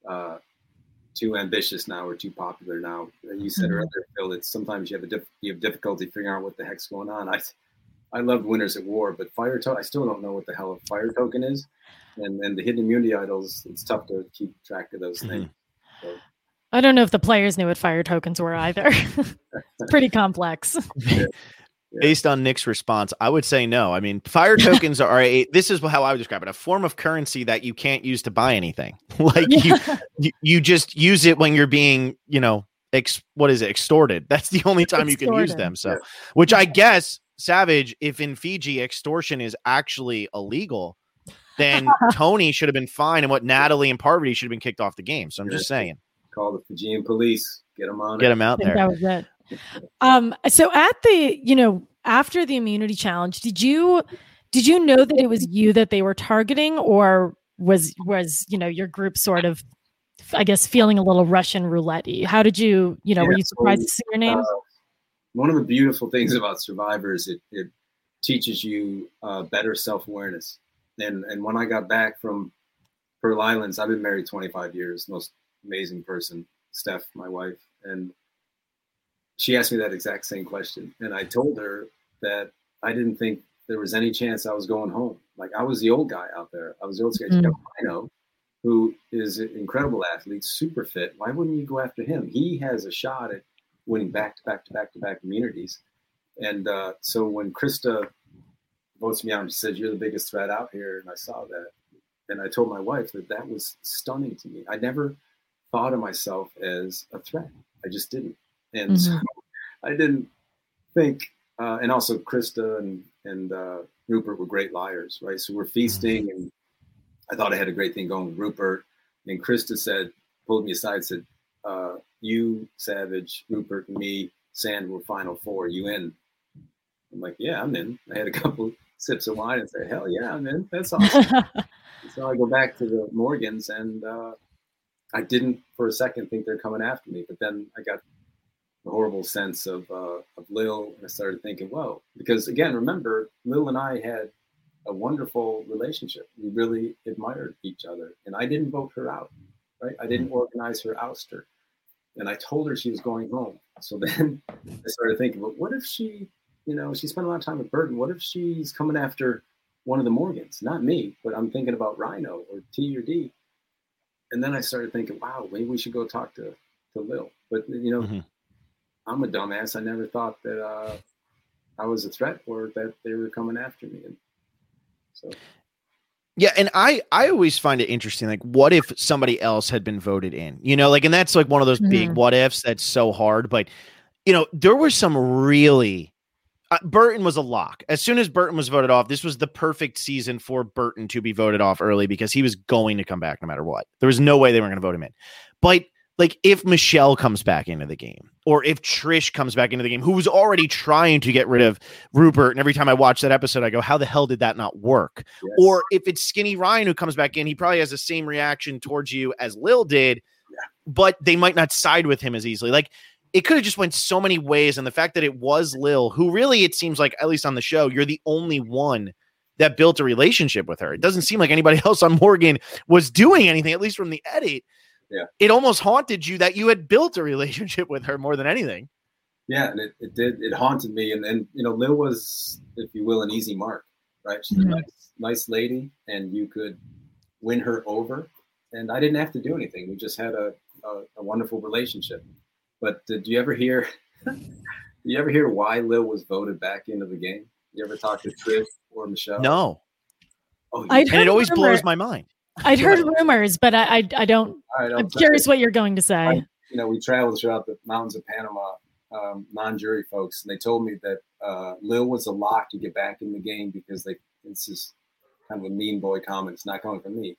too ambitious now or too popular now. You said earlier, Phil, that sometimes you have difficulty figuring out what the heck's going on. I loved Winners at War, but fire token, I still don't know what the hell a fire token is. And the hidden immunity idols, it's tough to keep track of those things. So. I don't know if the players knew what fire tokens were either. It's pretty complex. Yeah. Based on Nick's response, I would say no. I mean, fire tokens are this is how I would describe it: a form of currency that you can't use to buy anything. Like you just use it when you're being, extorted. That's the only time you can use them. So, which I guess, Savage, if in Fiji extortion is actually illegal, then Tony should have been fined, and what Natalie and Parvati should have been kicked off the game. So I'm just saying. Call the Fijian police. Get them on. Get them out there. That was it. So at the, after the immunity challenge, did you know that it was you that they were targeting, or was your group sort of, I guess, feeling a little Russian roulette-y? How did you, were you surprised to see your name? One of the beautiful things about Survivor is it teaches you better self-awareness. And when I got back from Pearl Islands, I've been married 25 years, most amazing person, Steph, my wife, and she asked me that exact same question. And I told her that I didn't think there was any chance I was going home. Like, I was the old guy out there. I was the old guy. I know, who is an incredible athlete, super fit. Why wouldn't you go after him? He has a shot at winning back-to-back immunities. And so when Krista votes me out, she said, "You're the biggest threat out here." And I saw that. And I told my wife that was stunning to me. I never thought of myself as a threat. I just didn't. And so I didn't think, and also Krista and Rupert were great liars, right? So we're feasting, and I thought I had a great thing going with Rupert. And Krista pulled me aside, said, "You, Savage, Rupert, and me, Sand, were final 4. You in?" I'm like, "Yeah, I'm in." I had a couple sips of wine and say, "Hell yeah, I'm in. That's awesome." So I go back to the Morgans, and I didn't for a second think they're coming after me, but then I got the horrible sense of Lil, and I started thinking, whoa, because again, remember, Lil and I had a wonderful relationship. We really admired each other, and I didn't vote her out, right? I didn't organize her ouster, and I told her she was going home. So then I started thinking, well, what if she, she spent a lot of time with Burton. What if she's coming after one of the Morgans? Not me, but I'm thinking about Rhino or T or D. And then I started thinking, wow, maybe we should go talk to Lil. But, I'm a dumbass. I never thought that I was a threat or that they were coming after me. And so, Yeah, and I always find it interesting. Like, what if somebody else had been voted in? Like, and that's like one of those big what ifs that's so hard. But there were some really. Burton was a lock. As soon as Burton was voted off, this was the perfect season for Burton to be voted off early because he was going to come back no matter what. There was no way they weren't going to vote him in. But like if Michelle comes back into the game or if Trish comes back into the game, who was already trying to get rid of Rupert. And every time I watch that episode, I go, how the hell did that not work? Yes. Or if it's Skinny Ryan who comes back in, he probably has the same reaction towards you as Lil did, but they might not side with him as easily. Like, it could have just went so many ways. And the fact that it was Lil, who really, it seems like, at least on the show, you're the only one that built a relationship with her. It doesn't seem like anybody else on Morgan was doing anything, at least from the edit. Yeah. It almost haunted you that you had built a relationship with her more than anything. Yeah, and it did. It haunted me. And Lil was, if you will, an easy mark, right? She's a nice lady, and you could win her over. And I didn't have to do anything. We just had a wonderful relationship. But did you ever hear? Why Lil was voted back into the game? You ever talk to Trish or Michelle? No. Oh, and it always blows my mind. I'd heard rumors, but I don't. I'm curious what you're going to say. We traveled throughout the mountains of Panama, non-jury folks, and they told me that Lil was a lock to get back in the game because this is kind of a mean boy comment. It's not coming from me.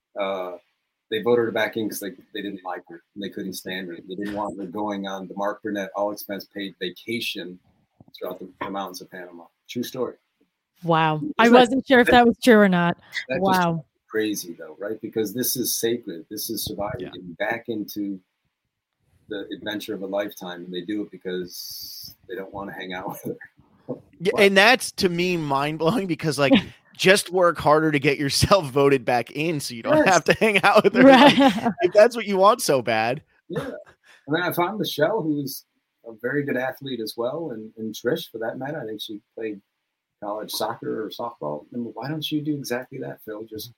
They voted her back in because they didn't like her and they couldn't stand her. They didn't want her going on the Mark Burnett all expense paid vacation throughout the mountains of Panama. True story. Wow. I wasn't sure if that was true or not. Wow. Crazy though, right? Because this is sacred. This is surviving, getting back into the adventure of a lifetime, and they do it because they don't want to hang out with her. Yeah, and that's to me mind blowing because like. Just work harder to get yourself voted back in so you don't have to hang out with her. Right. If that's what you want so bad. Yeah. And then I found Michelle, who's a very good athlete as well. And Trish, for that matter, I think she played college soccer or softball. And why don't you do exactly that, Phil? Just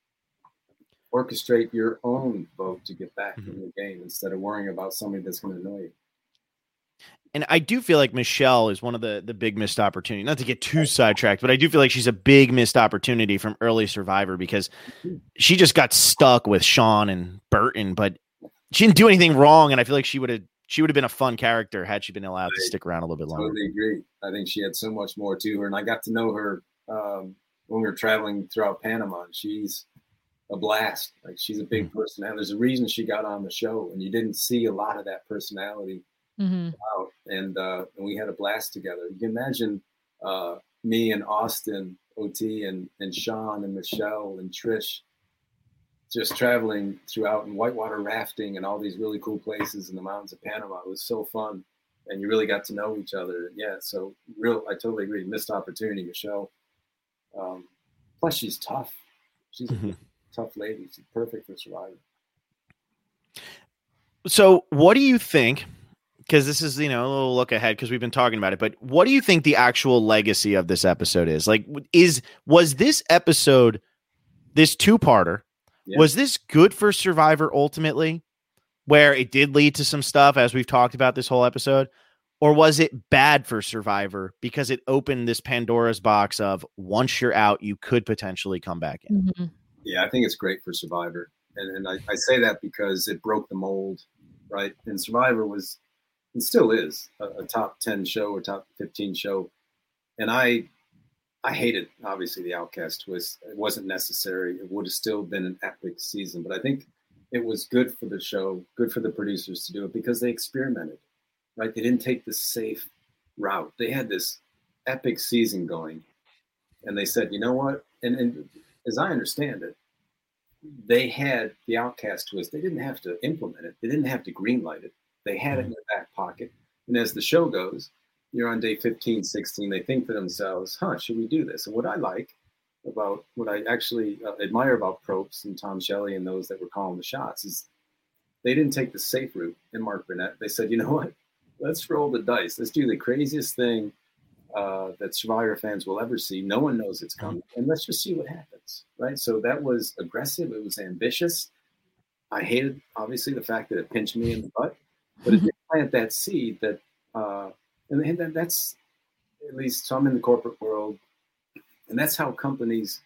orchestrate your own vote to get back in the game instead of worrying about somebody that's going to annoy you. And I do feel like Michelle is one of the big missed opportunity, not to get too sidetracked, but I do feel like she's a big missed opportunity from early Survivor because she just got stuck with Sean and Burton, but she didn't do anything wrong. And I feel like she would have been a fun character had she been allowed to stick around a little bit longer. I totally agree. I think she had so much more to her. And I got to know her when we were traveling throughout Panama. And she's a blast. Like, she's a big personality. There's a reason she got on the show, and you didn't see a lot of that personality out. And we had a blast together. You can imagine me and Austin, OT, and Sean and Michelle and Trish just traveling throughout and whitewater rafting and all these really cool places in the mountains of Panama. It was so fun, and you really got to know each other. Yeah, so I totally agree. Missed opportunity, Michelle. Plus, she's tough. She's a tough lady. She's perfect for Survivor. So, what do you think? Because this is, a little look ahead because we've been talking about it. But what do you think the actual legacy of this episode is? Like, was this episode, this two-parter, was this good for Survivor ultimately, where it did lead to some stuff as we've talked about this whole episode? Or was it bad for Survivor because it opened this Pandora's box of once you're out, you could potentially come back in? Mm-hmm. Yeah, I think it's great for Survivor. And I say that because it broke the mold, right? And Survivor was, and still is, a top 10 show or top 15 show. And I hated, obviously, the Outcast twist. It wasn't necessary. It would have still been an epic season. But I think it was good for the show, good for the producers to do it because they experimented, right? They didn't take the safe route. They had this epic season going. And they said, you know what? And as I understand it, they had the Outcast twist. They didn't have to implement it. They didn't have to greenlight it. They had it in their back pocket. And as the show goes, you're on day 15, 16, they think to themselves, should we do this? And what I like about, what I actually admire about Probst and Tom Shelley and those that were calling the shots is they didn't take the safe route in Mark Burnett. They said, you know what? Let's roll the dice. Let's do the craziest thing that Survivor fans will ever see. No one knows it's coming. And let's just see what happens, right? So that was aggressive. It was ambitious. I hated, obviously, the fact that it pinched me in the butt. But it did plant that seed that, and that's, at least, so I'm in the corporate world, and that's how companies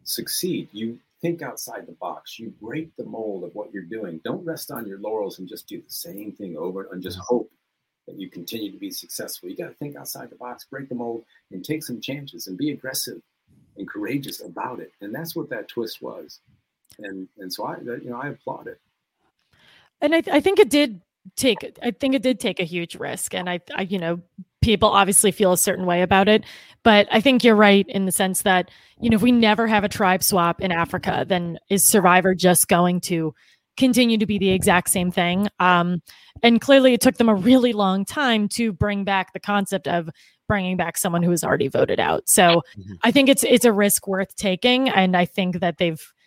succeed, you think outside the box. You break the mold of what you're doing. Don't rest on your laurels and just do the same thing over and just hope that you continue to be successful. You got to think outside the box, break the mold, and take some chances and be aggressive and courageous about it. And that's what that twist was. And so I applaud it. And I think it did take a huge risk. And I people obviously feel a certain way about it, but I think you're right in the sense that, if we never have a tribe swap in Africa, then is Survivor just going to continue to be the exact same thing? And clearly it took them a really long time to bring back the concept of bringing back someone who was already voted out. So I think it's a risk worth taking. And I think that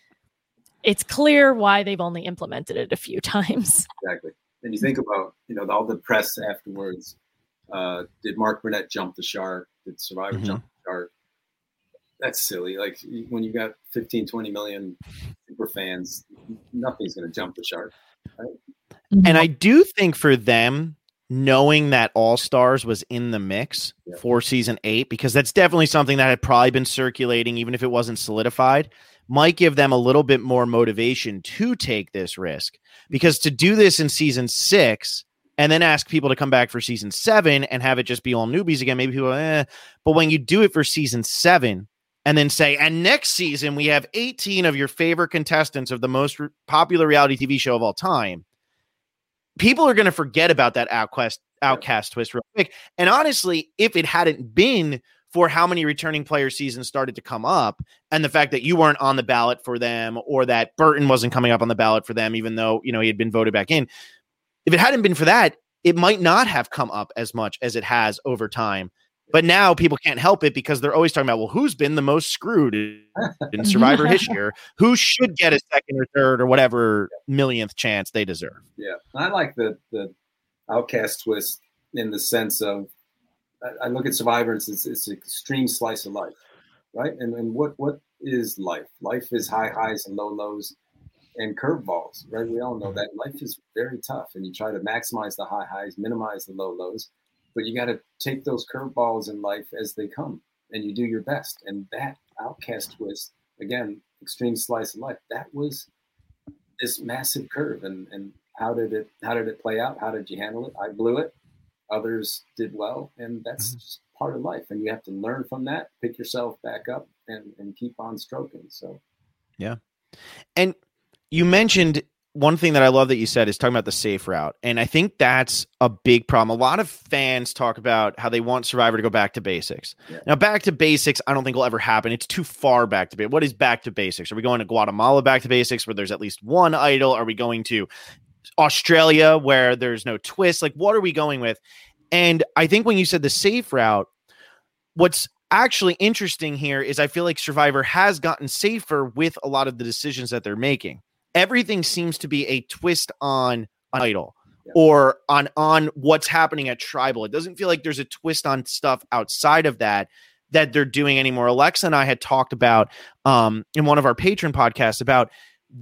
it's clear why they've only implemented it a few times. Exactly. And you think about, all the press afterwards. Did Mark Burnett jump the shark? Did Survivor jump the shark? That's silly. Like when you got 15, 20 million super fans, nothing's going to jump the shark. Right? And I do think for them, knowing that All Stars was in the mix for season 8, because that's definitely something that had probably been circulating, even if it wasn't solidified, might give them a little bit more motivation to take this risk. Because to do this in season 6 and then ask people to come back for season 7 and have it just be all newbies again, maybe people, but when you do it for season 7 and then say, and next season we have 18 of your favorite contestants of the most popular reality TV show of all time, people are going to forget about that outcast twist real quick. And honestly, if it hadn't been for how many returning player seasons started to come up and the fact that you weren't on the ballot for them, or that Burton wasn't coming up on the ballot for them, even though, he had been voted back in, if it hadn't been for that, it might not have come up as much as it has over time. But now people can't help it because they're always talking about, well, who's been the most screwed in Survivor history? Who should get a second or third or whatever millionth chance they deserve? Yeah. I like the outcast twist in the sense of, I look at Survivor and it's an extreme slice of life, right? And what is life? Life is high highs and low lows and curveballs, right? We all know that life is very tough, and you try to maximize the high highs, minimize the low lows, but you got to take those curveballs in life as they come, and you do your best. And that outcast twist, again, extreme slice of life, that was this massive curve. And how did it play out? How did you handle it? I blew it. Others did well, and that's just part of life. And you have to learn from that, pick yourself back up, and keep on stroking. So, yeah. And you mentioned one thing that I love that you said is talking about the safe route. And I think that's a big problem. A lot of fans talk about how they want Survivor to go back to basics. Yeah. Now, back to basics, I don't think will ever happen. It's too far back to basics. What is back to basics? Are we going to Guatemala back to basics where there's at least one idol? Are we going to Australia where there's no twist? Like, what are we going with? And I think when you said the safe route, what's actually interesting here is I feel like Survivor has gotten safer with a lot of the decisions that they're making. Everything seems to be a twist on an idol or on what's happening at Tribal. It doesn't feel like there's a twist on stuff outside of that they're doing anymore. Alexa and I had talked about in one of our patron podcasts about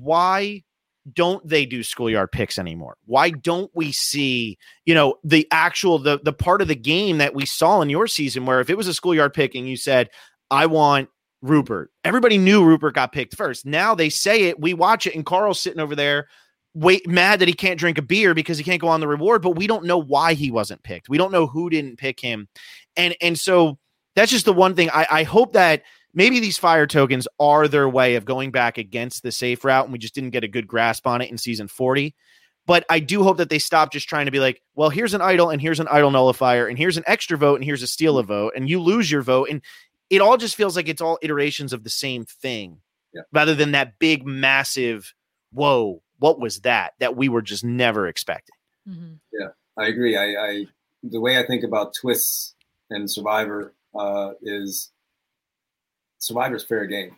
why don't they do schoolyard picks anymore? Why don't we see, the actual, the part of the game that we saw in your season where if it was a schoolyard pick and you said, I want Rupert, everybody knew Rupert got picked first. Now they say it, we watch it, and Carl's sitting over there mad that he can't drink a beer because he can't go on the reward, but we don't know why he wasn't picked. We don't know who didn't pick him. And so that's just the one thing. I hope that maybe these fire tokens are their way of going back against the safe route, and we just didn't get a good grasp on it in season 40. But I do hope that they stop just trying to be like, well, here's an idol, and here's an idol nullifier, and here's an extra vote, and here's a steal a vote, and you lose your vote. And it all just feels like it's all iterations of the same thing rather than that big, massive, whoa, what was that we were just never expecting. Mm-hmm. Yeah, I agree. I the way I think about twists and Survivor is Survivor's fair game.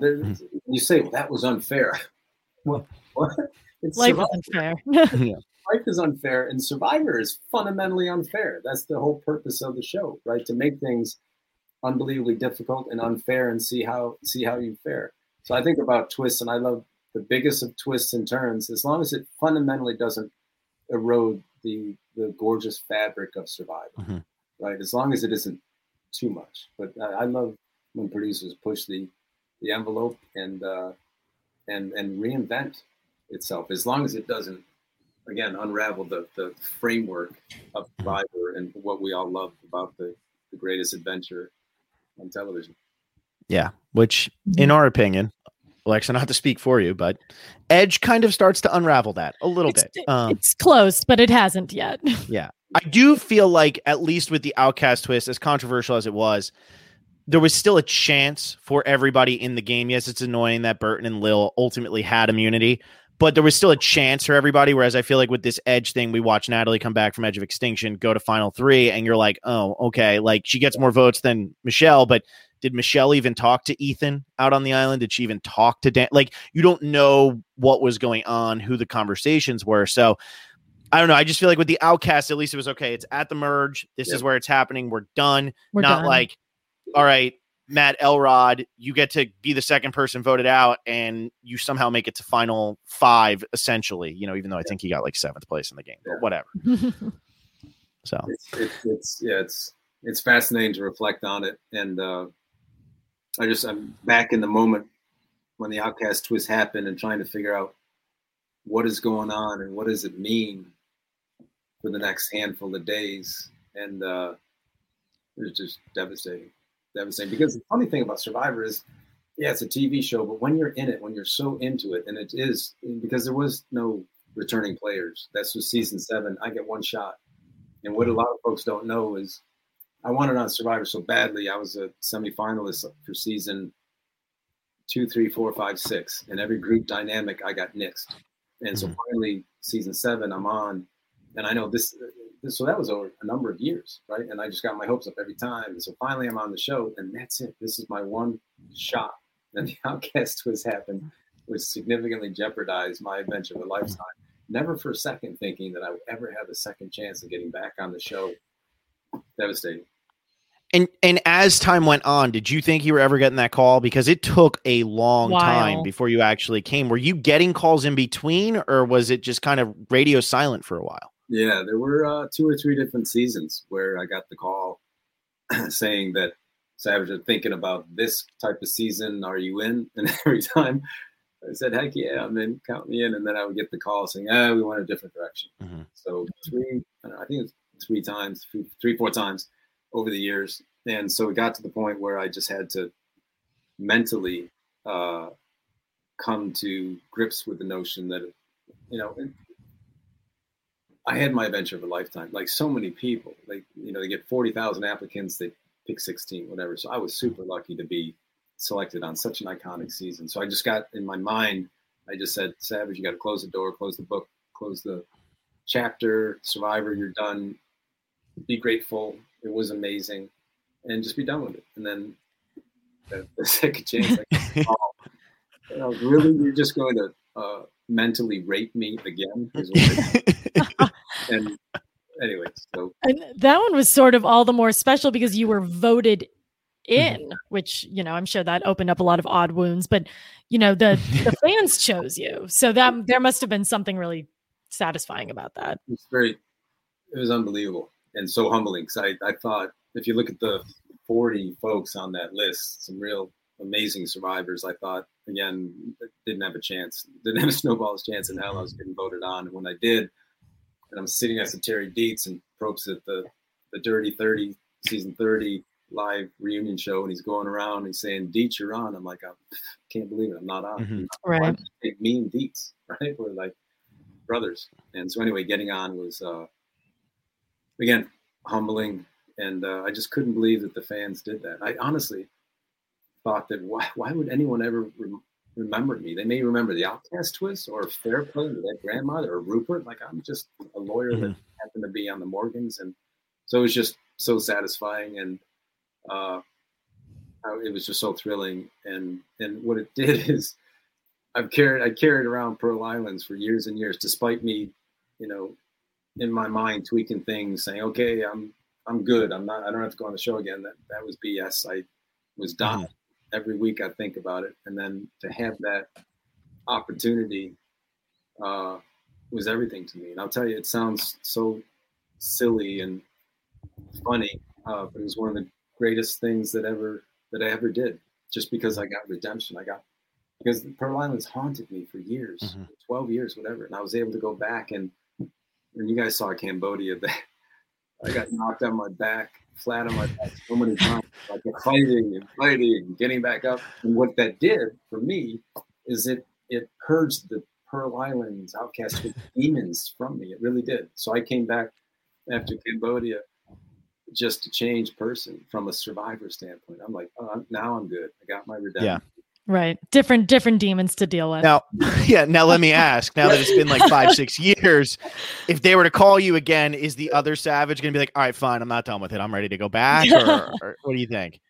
You say, well, that was unfair. What? It's life is unfair. Life is unfair, and Survivor is fundamentally unfair. That's the whole purpose of the show, right? To make things unbelievably difficult and unfair and see how you fare. So I think about twists, and I love the biggest of twists and turns, as long as it fundamentally doesn't erode the gorgeous fabric of Survivor, right? As long as it isn't too much. But I love when producers push the the envelope and reinvent itself, as long as it doesn't, again, unravel the framework of Survivor and what we all love about the greatest adventure on television. Yeah, which in our opinion, Alexa, not to speak for you, but Edge kind of starts to unravel that a little bit. It's close, but it hasn't yet. Yeah. I do feel like, at least with the Outcast twist, as controversial as it was, there was still a chance for everybody in the game. Yes, it's annoying that Burton and Lil ultimately had immunity, but there was still a chance for everybody. Whereas I feel like with this Edge thing, we watched Natalie come back from Edge of Extinction, go to Final 3, and you're like, oh, okay. Like, she gets more votes than Michelle, but did Michelle even talk to Ethan out on the island? Did she even talk to Dan? Like, you don't know what was going on, who the conversations were. So I don't know. I just feel like with the Outcast, at least it was okay. It's at the merge. This is where it's happening. We're done. We're Not done. like, all right, Matt Elrod, you get to be the second person voted out, and you somehow make it to final 5, essentially. You know, even though I think he got like 7th place in the game, but whatever. So it's fascinating to reflect on it, and I'm back in the moment when the Outcast twist happened and trying to figure out what is going on and what does it mean for the next handful of days, and it was just devastating. Because the funny thing about Survivor is, yeah, it's a TV show, but when you're in it, when you're so into it, and it is, because there was no returning players. That's was season 7. I get one shot, and what a lot of folks don't know is I wanted on Survivor so badly. I was a semifinalist for season 2, 3, 4, 5, 6, and every group dynamic I got nixed. And so finally, season 7, I'm on, and I know this. So that was over a number of years, right? And I just got my hopes up every time. And so finally, I'm on the show, and that's it. This is my one shot. And the Outcast twist happened, which significantly jeopardized my adventure of a lifetime. Never for a second thinking that I would ever have a second chance of getting back on the show. Devastating. And as time went on, did you think you were ever getting that call? Because it took a long time before you actually came. Were you getting calls in between, or was it just kind of radio silent for a while? Yeah, there were 2 or 3 different seasons where I got the call saying that Savage are thinking about this type of season. Are you in? And every time I said, heck yeah, I'm in, count me in. And then I would get the call saying, we went a different direction. Mm-hmm. So I think it was 3 times, 3, 4 times over the years. And so it got to the point where I just had to mentally come to grips with the notion that, I had my adventure of a lifetime. Like so many people, they get 40,000 applicants, they pick 16, whatever. So I was super lucky to be selected on such an iconic season. So I just got in my mind, I just said, Savage, you got to close the door, close the book, close the chapter. Survivor, you're done. Be grateful. It was amazing. And just be done with it. And then the second chance, really, you're just going to mentally rape me again? And anyway, so. And that one was sort of all the more special because you were voted in, which, I'm sure that opened up a lot of odd wounds, but, the fans chose you. So that there must have been something really satisfying about that. It was unbelievable and so humbling. Because I thought, if you look at the 40 folks on that list, some real amazing survivors, I thought, again, didn't have a snowball's chance in hell I was getting voted on. And when I did, and I'm sitting next to Terry Dietz, and Probst at the Dirty 30, season 30 live reunion show, and he's going around and he's saying, Dietz, you're on. I'm like, I can't believe it. I'm not on. Mm-hmm. Right. Me and Dietz, right? We're like brothers. And so anyway, getting on was, again, humbling. And I just couldn't believe that the fans did that. I honestly thought that why would anyone ever remember me? They may remember the Outcast twist or Fair Play or that grandmother or Rupert. Like, I'm just a lawyer that happened to be on the Morgans. And so it was just so satisfying. And it was just so thrilling. And what it did is I carried around Pearl Islands for years and years, despite me, in my mind tweaking things, saying, okay, I'm good. I don't have to go on the show again. That was BS. I was done. Every week I think about it. And then to have that opportunity was everything to me. And I'll tell you, it sounds so silly and funny, but it was one of the greatest things that I ever did. just because I got redemption. Because Pearl Islands haunted me for years, 12 years, whatever. And I was able to go back and you guys saw Cambodia, I got knocked on my back, flat on my back so many times, like fighting and getting back up. And what that did for me is it purged the Pearl Islands outcast demons from me. It really did. So I came back after Cambodia just a changed person from a survivor standpoint. I'm like, oh, now I'm good. I got my redemption. Yeah. Right. Different demons to deal with. Now, now let me ask, now that it's been like 5-6 years, if they were to call you again, is the other Savage going to be like, all right, fine, I'm not done with it, I'm ready to go back? Or what do you think?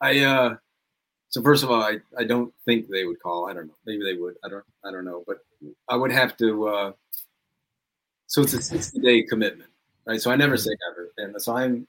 So first of all, I don't think they would call. I don't know. Maybe they would. I don't know. But I would have to, so it's a 60-day commitment, right? So I never say never. And so I'm,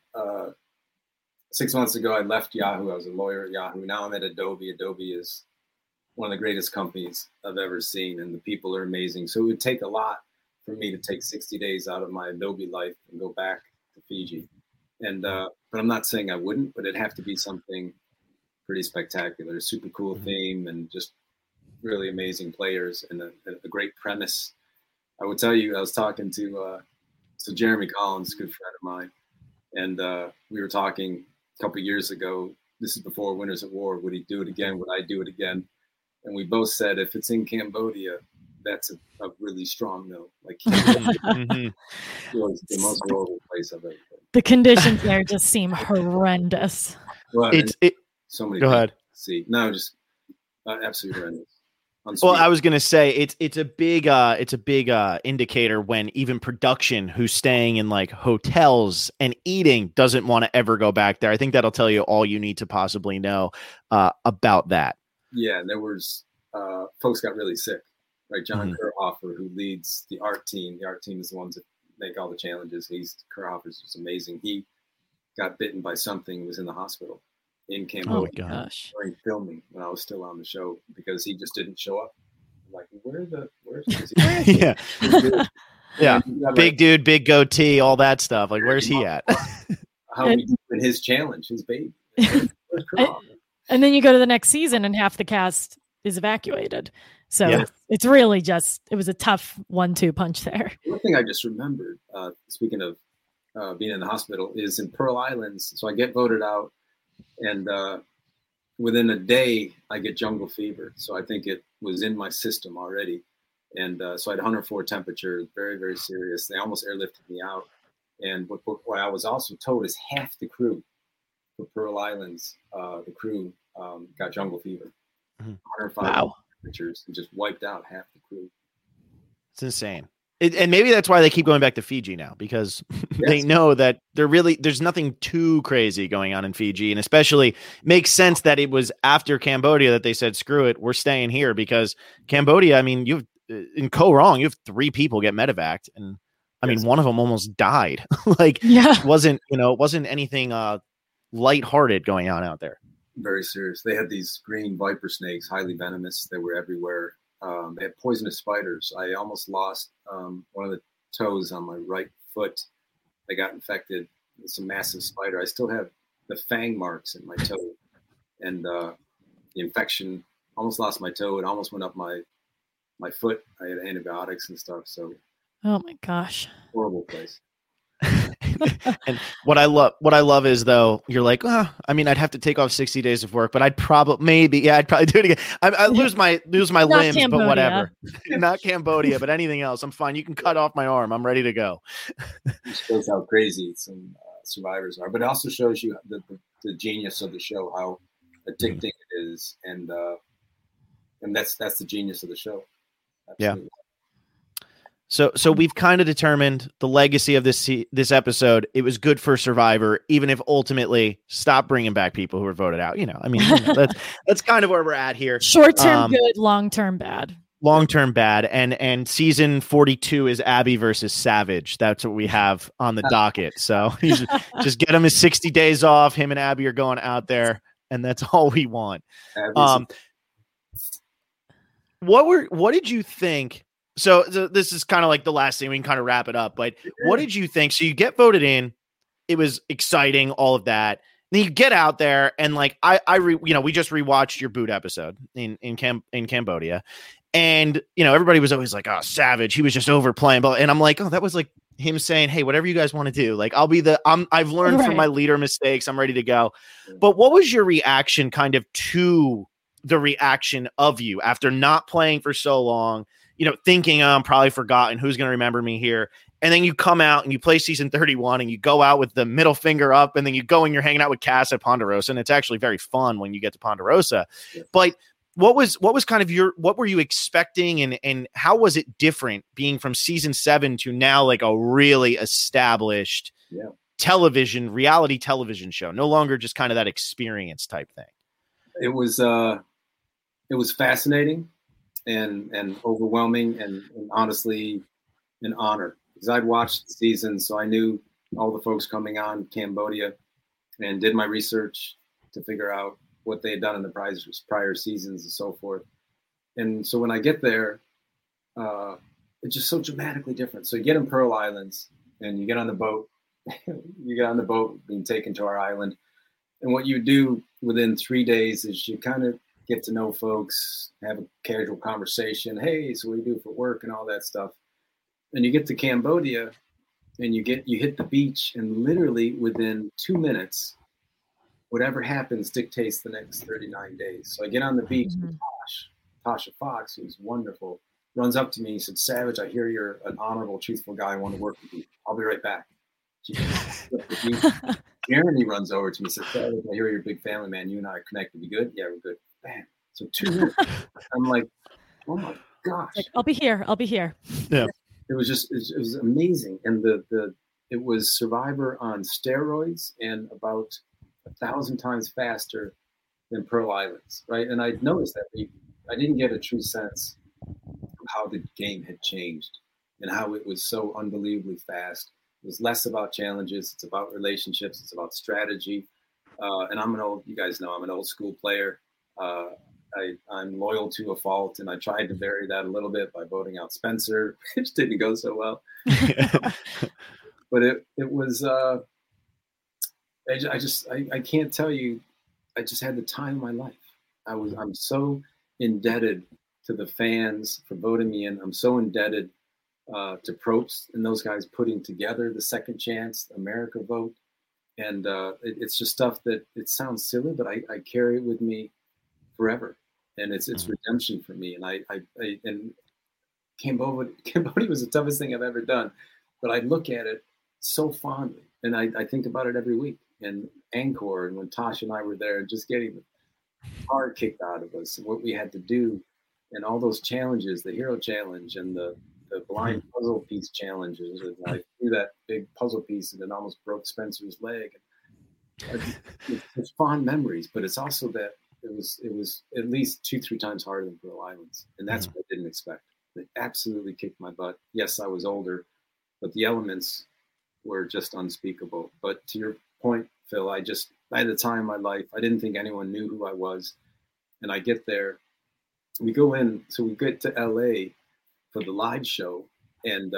6 months ago, I left Yahoo. I was a lawyer at Yahoo. Now I'm at Adobe. Adobe is one of the greatest companies I've ever seen, and the people are amazing. So it would take a lot for me to take 60 days out of my Adobe life and go back to Fiji. And but I'm not saying I wouldn't, but it'd have to be something pretty spectacular, super cool theme, and just really amazing players and a great premise. I would tell you, I was talking to Jeremy Collins, a good friend of mine, and we were talking a couple of years ago. This is before Winners at War. Would he do it again? Would I do it again? And we both said, if it's in Cambodia, that's a really strong no. Like, it was the most horrible place I've ever been. The conditions there just seem horrendous. Well, so many. Go ahead. See, no, just absolutely horrendous. Well, I was going to say it's a big indicator when even production, who's staying in like hotels and eating, doesn't want to ever go back there. I think that'll tell you all you need to possibly know about that. Yeah, there was folks got really sick, right? John Kerhofer, who leads the art team. The art team is the ones that make all the challenges. Kerhofer's just amazing. He got bitten by something, was in the hospital in Cambodia during filming when I was still on the show because he just didn't show up. I'm like, where's he? Yeah. Big dude, big goatee, all that stuff. Like, where's he at? How he doing his challenge, his baby. Where's Kerhofer? And then you go to the next season and half the cast is evacuated. So it's really it was a tough 1-2 punch there. One thing I just remembered, speaking of being in the hospital, is in Pearl Islands. So I get voted out, and within a day I get jungle fever. So I think it was in my system already. And so I had 104 temperature, very, very serious. They almost airlifted me out. And what I was also told is half the crew for Pearl Islands, the crew got jungle fever. 105 temperatures and just wiped out half the crew. It's insane. And maybe that's why they keep going back to Fiji now, because they know that there's nothing too crazy going on in Fiji. And especially makes sense that it was after Cambodia that they said, screw it, we're staying here, because Cambodia, I mean, in Koh Rong, you have 3 people get medevaced, and I mean, one of them almost died. It wasn't anything lighthearted going on out there. Very serious. They had these green viper snakes, highly venomous. They were everywhere. They had poisonous spiders. I almost lost one of the toes on my right foot. They got infected. It's a massive spider. I still have the fang marks in my toe, and the infection. Almost lost my toe. It almost went up my foot. I had antibiotics and stuff. So, oh my gosh, horrible place. And what I love is, though, you're like, I mean, I'd have to take off 60 days of work, but I'd probably do it again. I lose my limbs, Cambodia. But whatever. Not Cambodia, but anything else, I'm fine. You can cut off my arm. I'm ready to go. It shows how crazy some survivors are, but it also shows you the genius of the show, how addicting it is, and that's the genius of the show. Absolutely. Yeah. So we've kind of determined the legacy of this episode. It was good for Survivor, even if ultimately stop bringing back people who were voted out. I mean, that's kind of where we're at here. Short-term good, long-term bad. Long-term bad. And season 42 is Abby versus Savage. That's what we have on the docket. So just get him his 60 days off. Him and Abby are going out there, and that's all we want. What did you think? So this is kind of like the last thing. We can kind of wrap it up. But what did you think? So you get voted in. It was exciting, all of that. then you get out there and like we just rewatched your boot episode in Cambodia, and everybody was always like, oh, Savage, he was just overplaying, and I'm like, oh, that was like him saying, hey, whatever you guys want to do, like I've learned from my leader mistakes, I'm ready to go. But what was your reaction kind of to the reaction of you after not playing for so long, thinking, oh, I'm probably forgotten, who's going to remember me here? And then you come out and you play season 31 and you go out with the middle finger up, and then you go and you're hanging out with Cass at Ponderosa. And it's actually very fun when you get to Ponderosa. But what was kind of what were you expecting, and how was it different being from season 7 to now like a really established reality television show, no longer just kind of that experience type thing? It was fascinating and overwhelming and honestly an honor. Because I'd watched the season, so I knew all the folks coming on Cambodia and did my research to figure out what they had done in the prior seasons and so forth. And so when I get there, it's just so dramatically different. So you get in Pearl Islands and you get on the boat. You get on the boat being taken to our island. And what you do within 3 days is you kind of get to know folks, have a casual conversation. Hey, so what do you do for work and all that stuff. And you get to Cambodia and you hit the beach, and literally within 2 minutes, whatever happens dictates the next 39 days. So I get on the beach and Tasha Fox, who's wonderful, runs up to me and said, Savage, I hear you're an honorable, truthful guy. I want to work with you. I'll be right back. Jeremy runs over to me and says, Savage, I hear you're a big family man. You and I are connected. You good? Yeah, we're good. Bam. So 2 minutes. I'm like, oh my gosh. Like, I'll be here. Yeah. It was amazing. And it was Survivor on steroids and about 1,000 times faster than Pearl Islands, right? And I noticed that I didn't get a true sense of how the game had changed and how it was so unbelievably fast. It was less about challenges. It's about relationships. It's about strategy. And you guys know I'm an old school player. I'm loyal to a fault, and I tried to vary that a little bit by voting out Spencer, which didn't go so well. But it was I can't tell you, I just had the time of my life. I'm so indebted to the fans for voting me in. I'm so indebted to Probst and those guys putting together the Second Chance America vote. And it's just stuff that it sounds silly, but I carry it with me forever. And it's redemption for me. And and Cambodia was the toughest thing I've ever done, but I look at it so fondly, and I think about it every week. And Angkor, and when Tasha and I were there, just getting the heart kicked out of us, and what we had to do, and all those challenges, the hero challenge and the blind puzzle piece challenges. And I threw that big puzzle piece and it almost broke Spencer's leg. It's fond memories, but it's also that it was at least 2-3 times harder than Pearl Islands, and that's what I didn't expect. It absolutely kicked my butt. Yes, I was older, but the elements were just unspeakable. But to your point, Phil, I had the time of my life. I didn't think anyone knew who I was, and I get there. We go in, so we get to LA for the live show, and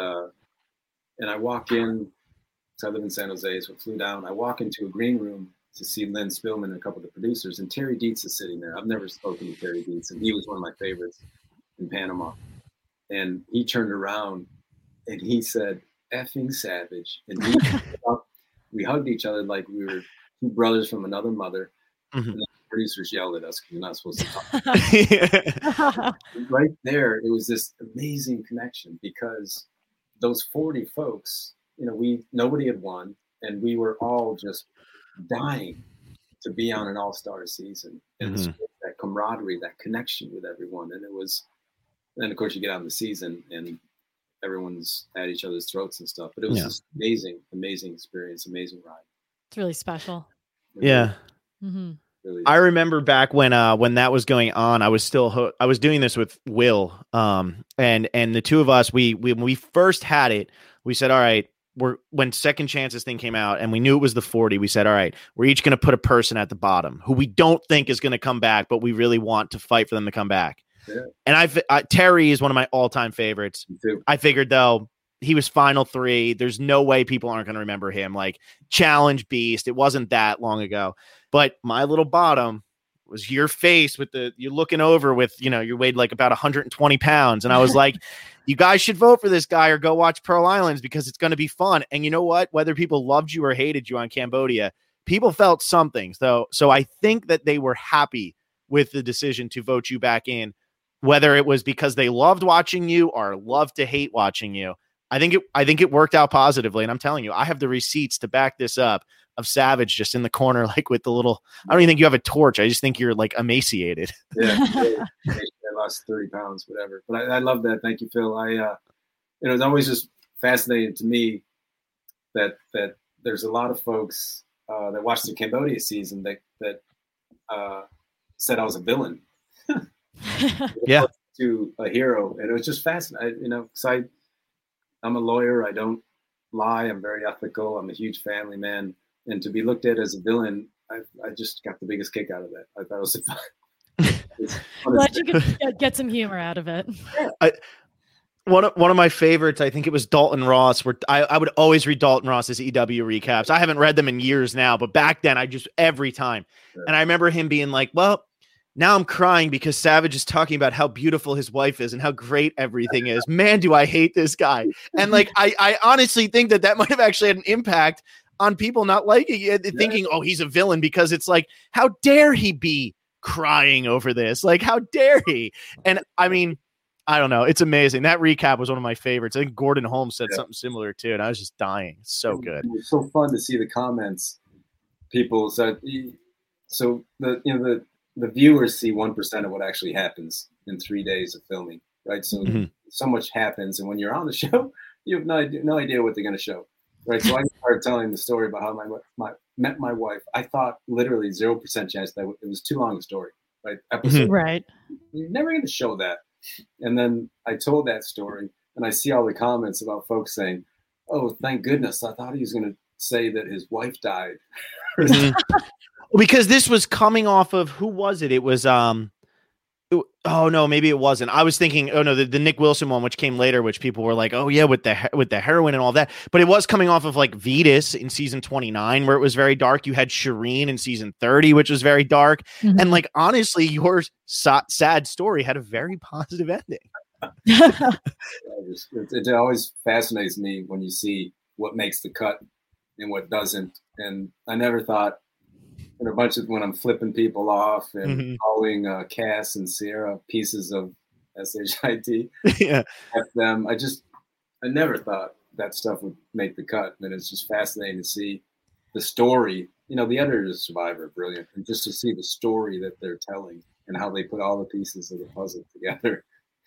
I walk in. So I live in San Jose, so I flew down. I walk into a green room to see Lynn Spillman and a couple of the producers, and Terry Dietz is sitting there. I've never spoken to Terry Dietz, and he was one of my favorites in Panama. And he turned around and he said, "Effing Savage." And we hugged each other like we were two brothers from another mother. Mm-hmm. And the producers yelled at us because you're not supposed to talk. Right there, it was this amazing connection because those 40 folks, nobody had won, and we were all just dying to be on an all-star season, and that camaraderie, that connection with everyone. And then of course you get out in the season and everyone's at each other's throats and stuff, but it was this amazing experience, amazing ride. It's really special. Yeah. Mm-hmm. Really, I remember back when that was going on, I was still I was doing this with Will, and the two of us, when we first had it, we said, all right, when Second Chances thing came out and we knew it was the 40, we said, all right, we're each going to put a person at the bottom who we don't think is going to come back, but we really want to fight for them to come back. Yeah. And Terry is one of my all-time favorites. I figured though, he was Final 3. There's no way people aren't going to remember him. Like Challenge Beast. It wasn't that long ago. But My Little Bottom was your face with you're looking over with, you weighed like about 120 pounds. And I was like, you guys should vote for this guy or go watch Pearl Islands because it's going to be fun. And you know what? Whether people loved you or hated you on Cambodia, people felt something. So I think that they were happy with the decision to vote you back in, whether it was because they loved watching you or loved to hate watching you. I think it worked out positively. And I'm telling you, I have the receipts to back this up of Savage just in the corner, like with the little, I don't even think you have a torch. I just think you're like emaciated. Yeah. I lost 30 pounds, whatever. But I love that. Thank you, Phil. it was always just fascinating to me that there's a lot of folks that watched the Cambodia season that said I was a villain. Yeah. To a hero. And it was just fascinating, because I'm a lawyer. I don't lie. I'm very ethical. I'm a huge family man. And to be looked at as a villain, I just got the biggest kick out of that. I thought it was fun. Glad you could get some humor out of it. One of my favorites, I think it was Dalton Ross, where I would always read Dalton Ross's EW recaps. I haven't read them in years now, but back then every time. Yeah. And I remember him being like, well, now I'm crying because Savage is talking about how beautiful his wife is and how great everything is. Man, do I hate this guy. And like, I honestly think that might have actually had an impact on people not liking it, thinking, oh, he's a villain, because it's like, how dare he be crying over this? Like, how dare he? And I mean, I don't know. It's amazing. That recap was one of my favorites. I think Gordon Holmes said something similar too, and I was just dying. It's so good. It was so fun to see the comments. People said, so the viewers see 1% of what actually happens in 3 days of filming, right? So so much happens, and when you're on the show, you have no idea what they're going to show, right? So I started telling the story about how I met my wife. I thought literally 0% chance that it was too long a story, right? Episode, right? You're never going to show that. And then I told that story, and I see all the comments about folks saying, "Oh, thank goodness! I thought he was going to say that his wife died." Because this was coming off of, who was it? It was oh no, maybe it wasn't. I was thinking, oh no, the Nick Wilson one, which came later, which people were like, oh yeah, with the heroin and all that. But it was coming off of like Vetus in season 29, where it was very dark. You had Shireen in season 30, which was very dark. And like, honestly, your sad story had a very positive ending. It always fascinates me when you see what makes the cut and what doesn't. And I never thought, a bunch of, when I'm flipping people off and calling Cass and Sierra pieces of SHIT, yeah, at them, I never thought that stuff would make the cut. And it's just fascinating to see the story. The editors of Survivor are brilliant, and just to see the story that they're telling and how they put all the pieces of the puzzle together.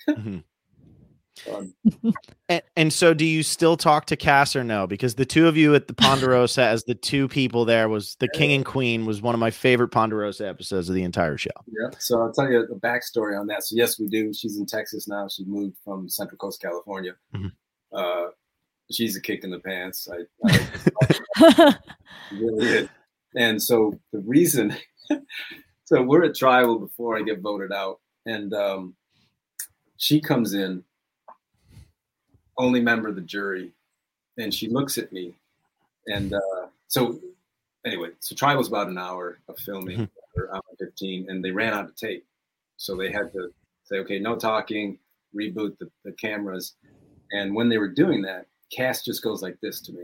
And so do you still talk to Cass or no? Because the two of you at the Ponderosa as the two people there was the King and Queen was one of my favorite Ponderosa episodes of the entire show. Yeah. So I'll tell you the backstory on that. So yes, we do. She's in Texas now. She moved from Central Coast, California. She's a kick in the pants. I really is. And so the reason, so we're at Tribal before I get voted out, and she comes in, only member of the jury, and she looks at me, and so Tribal's about an hour of filming, or hour 15, and they ran out of tape, so they had to say, okay, no talking, reboot the cameras. And when they were doing that, Cass just goes like this to me.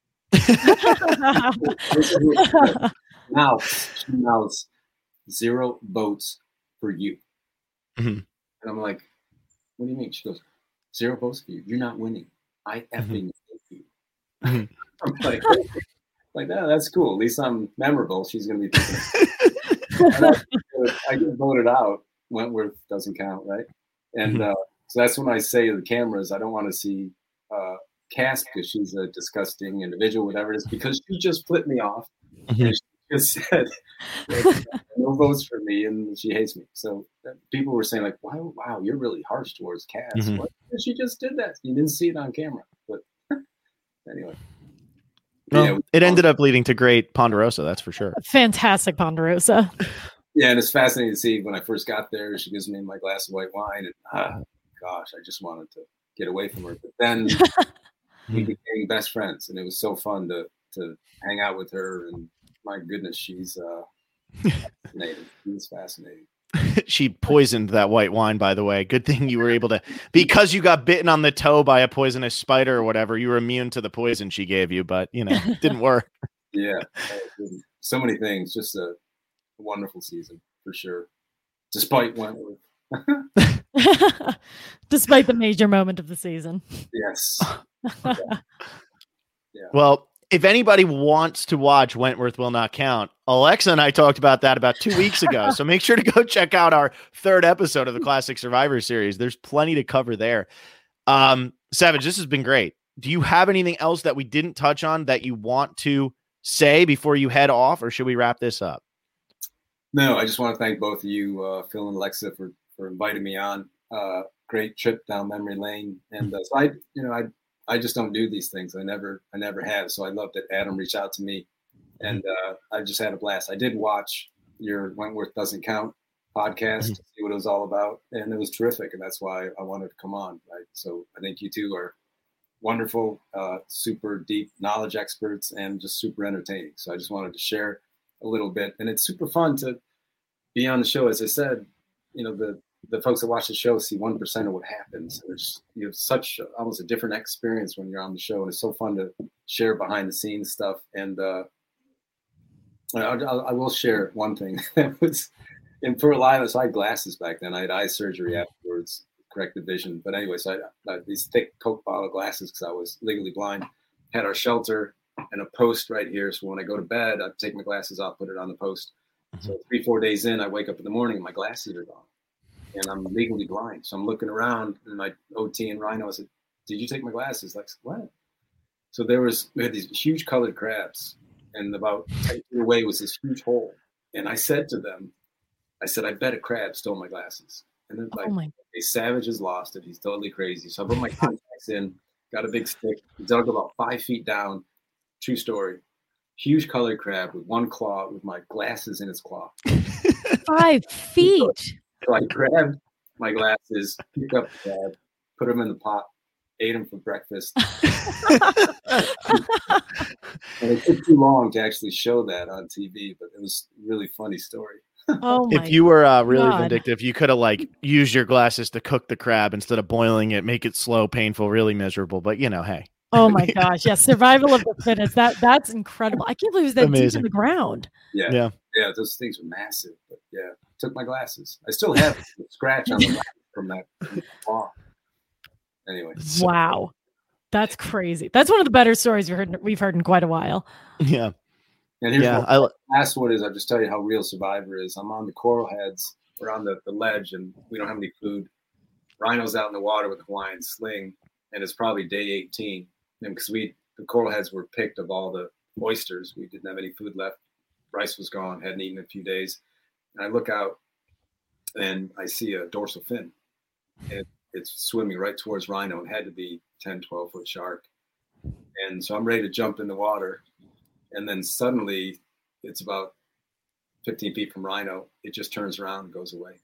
Now she mouths 0 votes for you. And I'm like, what do you mean? She goes, 0 votes for you. You're not winning. I effing hate you. I'm like, no, that's cool. At least I'm memorable. She's going to be thinking. I get voted out. Wentworth doesn't count, right? And so that's when I say to the cameras, I don't want to see Cass because she's a disgusting individual, whatever it is, because she just flipped me off. And she just said, no votes for me, and she hates me. So people were saying, like, wow, you're really harsh towards Cass. What? She just did that. You didn't see it on camera. But anyway. Well, it ended up leading to great Ponderosa, that's for sure. Fantastic Ponderosa. Yeah, and it's fascinating to see when I first got there, she gives me my glass of white wine, and gosh, I just wanted to get away from her. But then we became best friends, and it was so fun to hang out with her. And my goodness, she's fascinating. She's fascinating. She poisoned that white wine, by the way. Good thing you were able to, because you got bitten on the toe by a poisonous spider or whatever, you were immune to the poison she gave you, but it didn't work. Yeah. So many things. Just a wonderful season for sure. Despite Wentworth. Despite the major moment of the season. Yes. Yeah. Well, if anybody wants to watch Wentworth Will Not Count, Alexa and I talked about that about 2 weeks ago. So make sure to go check out our 3rd episode of the Classic Survivor Series. There's plenty to cover there. Savage, this has been great. Do you have anything else that we didn't touch on that you want to say before you head off, or should we wrap this up? No, I just want to thank both of you, Phil and Alexa, for inviting me on. Great trip down memory lane. And so I just don't do these things. I never have. So I love that Adam reached out to me, and I just had a blast. I did watch your Wentworth Doesn't Count podcast to see what it was all about, and it was terrific. And that's why I wanted to come on. Right. So I think you two are wonderful, super deep knowledge experts, and just super entertaining. So I just wanted to share a little bit, and it's super fun to be on the show. As I said, the folks that watch the show see 1% of what happens. You have such almost a different experience when you're on the show, and it's so fun to share behind the scenes stuff. And I will share one thing that was in Pearl Island. So I had glasses back then. I had eye surgery afterwards, corrected vision. But anyway, so I had these thick Coke bottle glasses because I was legally blind. Had our shelter and a post right here. So when I go to bed, I take my glasses off, put it on the post. So 3-4 days in, I wake up in the morning and my glasses are gone. And I'm legally blind. So I'm looking around, and my OT and Rhino said, "Did you take my glasses?" Like, what? So we had these huge colored crabs, and about 10 feet away was this huge hole. And I said to them, I bet a crab stole my glasses. And then a Savage has lost it. He's totally crazy. So I put my contacts in, got a big stick, dug about 5 feet down. True story. Huge colored crab with one claw, with my glasses in its claw. 5 feet. So I grabbed my glasses, picked up the crab, put them in the pot, ate them for breakfast. And it took too long to actually show that on TV, but it was a really funny story. Oh my if you were really God. vindictive, you could have used your glasses to cook the crab instead of boiling it, make it slow, painful, really miserable. But hey. Oh my gosh. Yeah. Survival of the fittest. That's incredible. I can't believe it was that deep in the ground. Yeah. Those things were massive, but yeah, took my glasses. I still have a scratch on the glass from that claw. Anyway. Wow. That's crazy. That's one of the better stories we've heard in quite a while. Yeah. And here's the last one is, I'll just tell you how real Survivor is. I'm on the coral heads. We're on the ledge, and we don't have any food. Rhino's out in the water with the Hawaiian sling, and it's probably day 18. And because the coral heads were picked of all the oysters, we didn't have any food left. Rice was gone, hadn't eaten in a few days. And I look out, and I see a dorsal fin. And it's swimming right towards Rhino, and had to be 10, 12-foot shark. And so I'm ready to jump in the water. And then suddenly, it's about 15 feet from Rhino. It just turns around and goes away.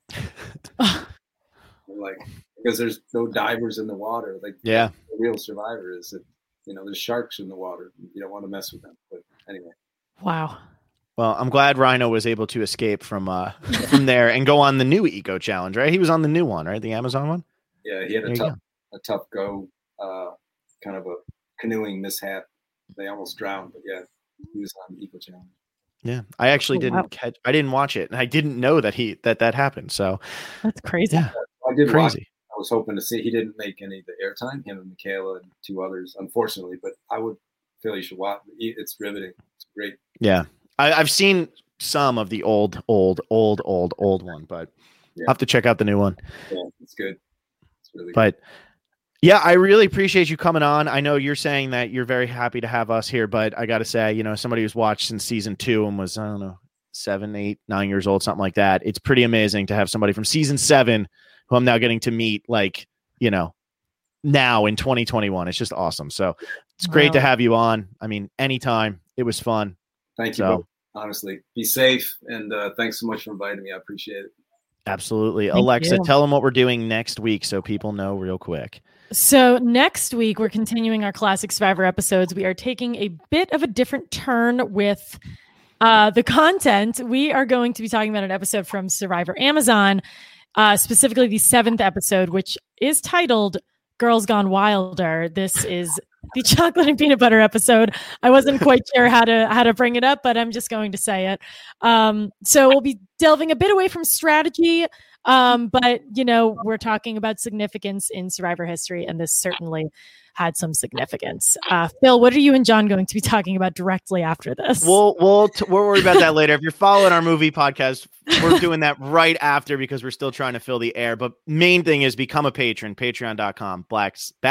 Because there's no divers in the water. The real Survivor is that, there's sharks in the water. You don't want to mess with them. But anyway. Wow. Well, I'm glad Rhino was able to escape from there and go on the new Eco Challenge, right? He was on the new one, right? The Amazon one? Yeah, he had a tough go, kind of a canoeing mishap. They almost drowned, but yeah, he was on the Eco Challenge. Yeah, I actually I didn't watch it, and I didn't know that happened. So that's crazy. Yeah, I did watch it. I was hoping to see. He didn't make any of the airtime. Him and Michaela and 2 others, unfortunately. But I would feel you should watch. It's riveting. It's great. Yeah, I've seen some of the old one, but I'll have to check out the new one. Yeah, it's good. It's really good. Yeah, I really appreciate you coming on. I know you're saying that you're very happy to have us here, but I got to say, somebody who's watched since season 2 and was, 7, 8, 9 years old, something like that. It's pretty amazing to have somebody from season 7 who I'm now getting to meet, now in 2021. It's just awesome. So it's great to have you on. I mean, anytime. It was fun. Thank you. Both. Honestly, be safe. And thanks so much for inviting me. I appreciate it. Absolutely. Alexa, tell them what we're doing next week so people know real quick. So next week, we're continuing our classic Survivor episodes. We are taking a bit of a different turn with the content. We are going to be talking about an episode from Survivor Amazon, specifically the 7th episode, which is titled Girls Gone Wilder. This is the chocolate and peanut butter episode. I wasn't quite sure how to bring it up, but I'm just going to say it. So we'll be delving a bit away from strategy, but we're talking about significance in Survivor history, and this certainly had some significance. Phil, what are you and John going to be talking about directly after this? We'll worry about that later. If you're following our movie podcast, we're doing that right after because we're still trying to fill the air. But main thing is become a patron, patreon.com /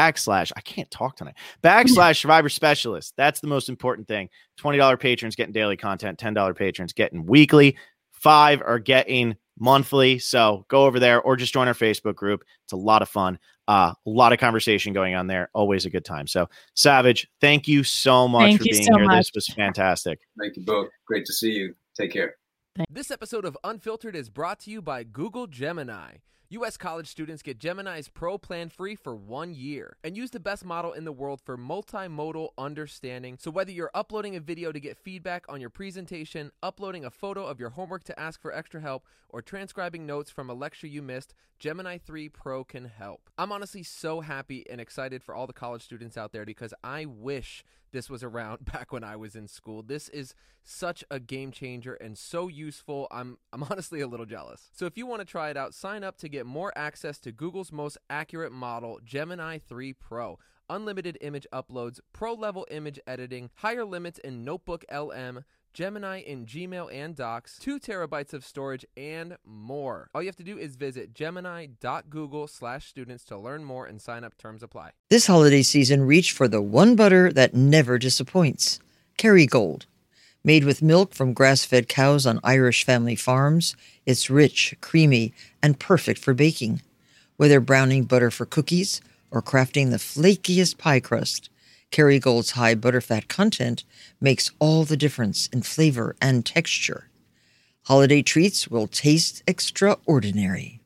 I can't talk tonight. / Survivor Specialist. That's the most important thing. $20 patrons getting daily content, $10 patrons getting weekly, $5 are getting monthly. So go over there or just join our Facebook group. It's a lot of fun. A lot of conversation going on there. Always a good time. So Savage, thank you so much for being here. This was fantastic. Thank you both. Great to see you. Take care. This episode of Unfiltered is brought to you by Google Gemini. U.S. college students get Gemini's Pro plan free for 1 year and use the best model in the world for multimodal understanding. So whether you're uploading a video to get feedback on your presentation, uploading a photo of your homework to ask for extra help, or transcribing notes from a lecture you missed, Gemini 3 Pro can help. I'm honestly so happy and excited for all the college students out there because I wish this was around back when I was in school. This is such a game changer and so useful. I'm honestly a little jealous. So if you want to try it out, sign up to get more access to Google's most accurate model, Gemini 3 Pro. Unlimited image uploads, pro-level image editing, higher limits in Notebook LM, Gemini in Gmail and Docs, 2 terabytes of storage, and more. All you have to do is visit gemini.google/students to learn more and sign up. Terms apply. This holiday season, reach for the one butter that never disappoints. Kerrygold. Made with milk from grass-fed cows on Irish family farms, it's rich, creamy, and perfect for baking. Whether browning butter for cookies or crafting the flakiest pie crust, Kerrygold's high butterfat content makes all the difference in flavor and texture. Holiday treats will taste extraordinary.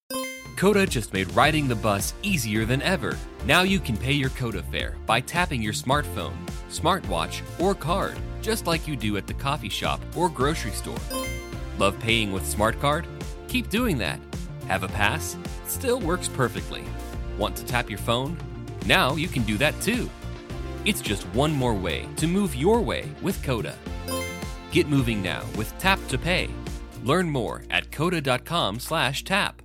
Coda just made riding the bus easier than ever. Now you can pay your Coda fare by tapping your smartphone, smartwatch, or card, just like you do at the coffee shop or grocery store. Love paying with Smart Card? Keep doing that. Have a pass? Still works perfectly. Want to tap your phone? Now you can do that too. It's just one more way to move your way with Coda. Get moving now with Tap to Pay. Learn more at coda.com/tap.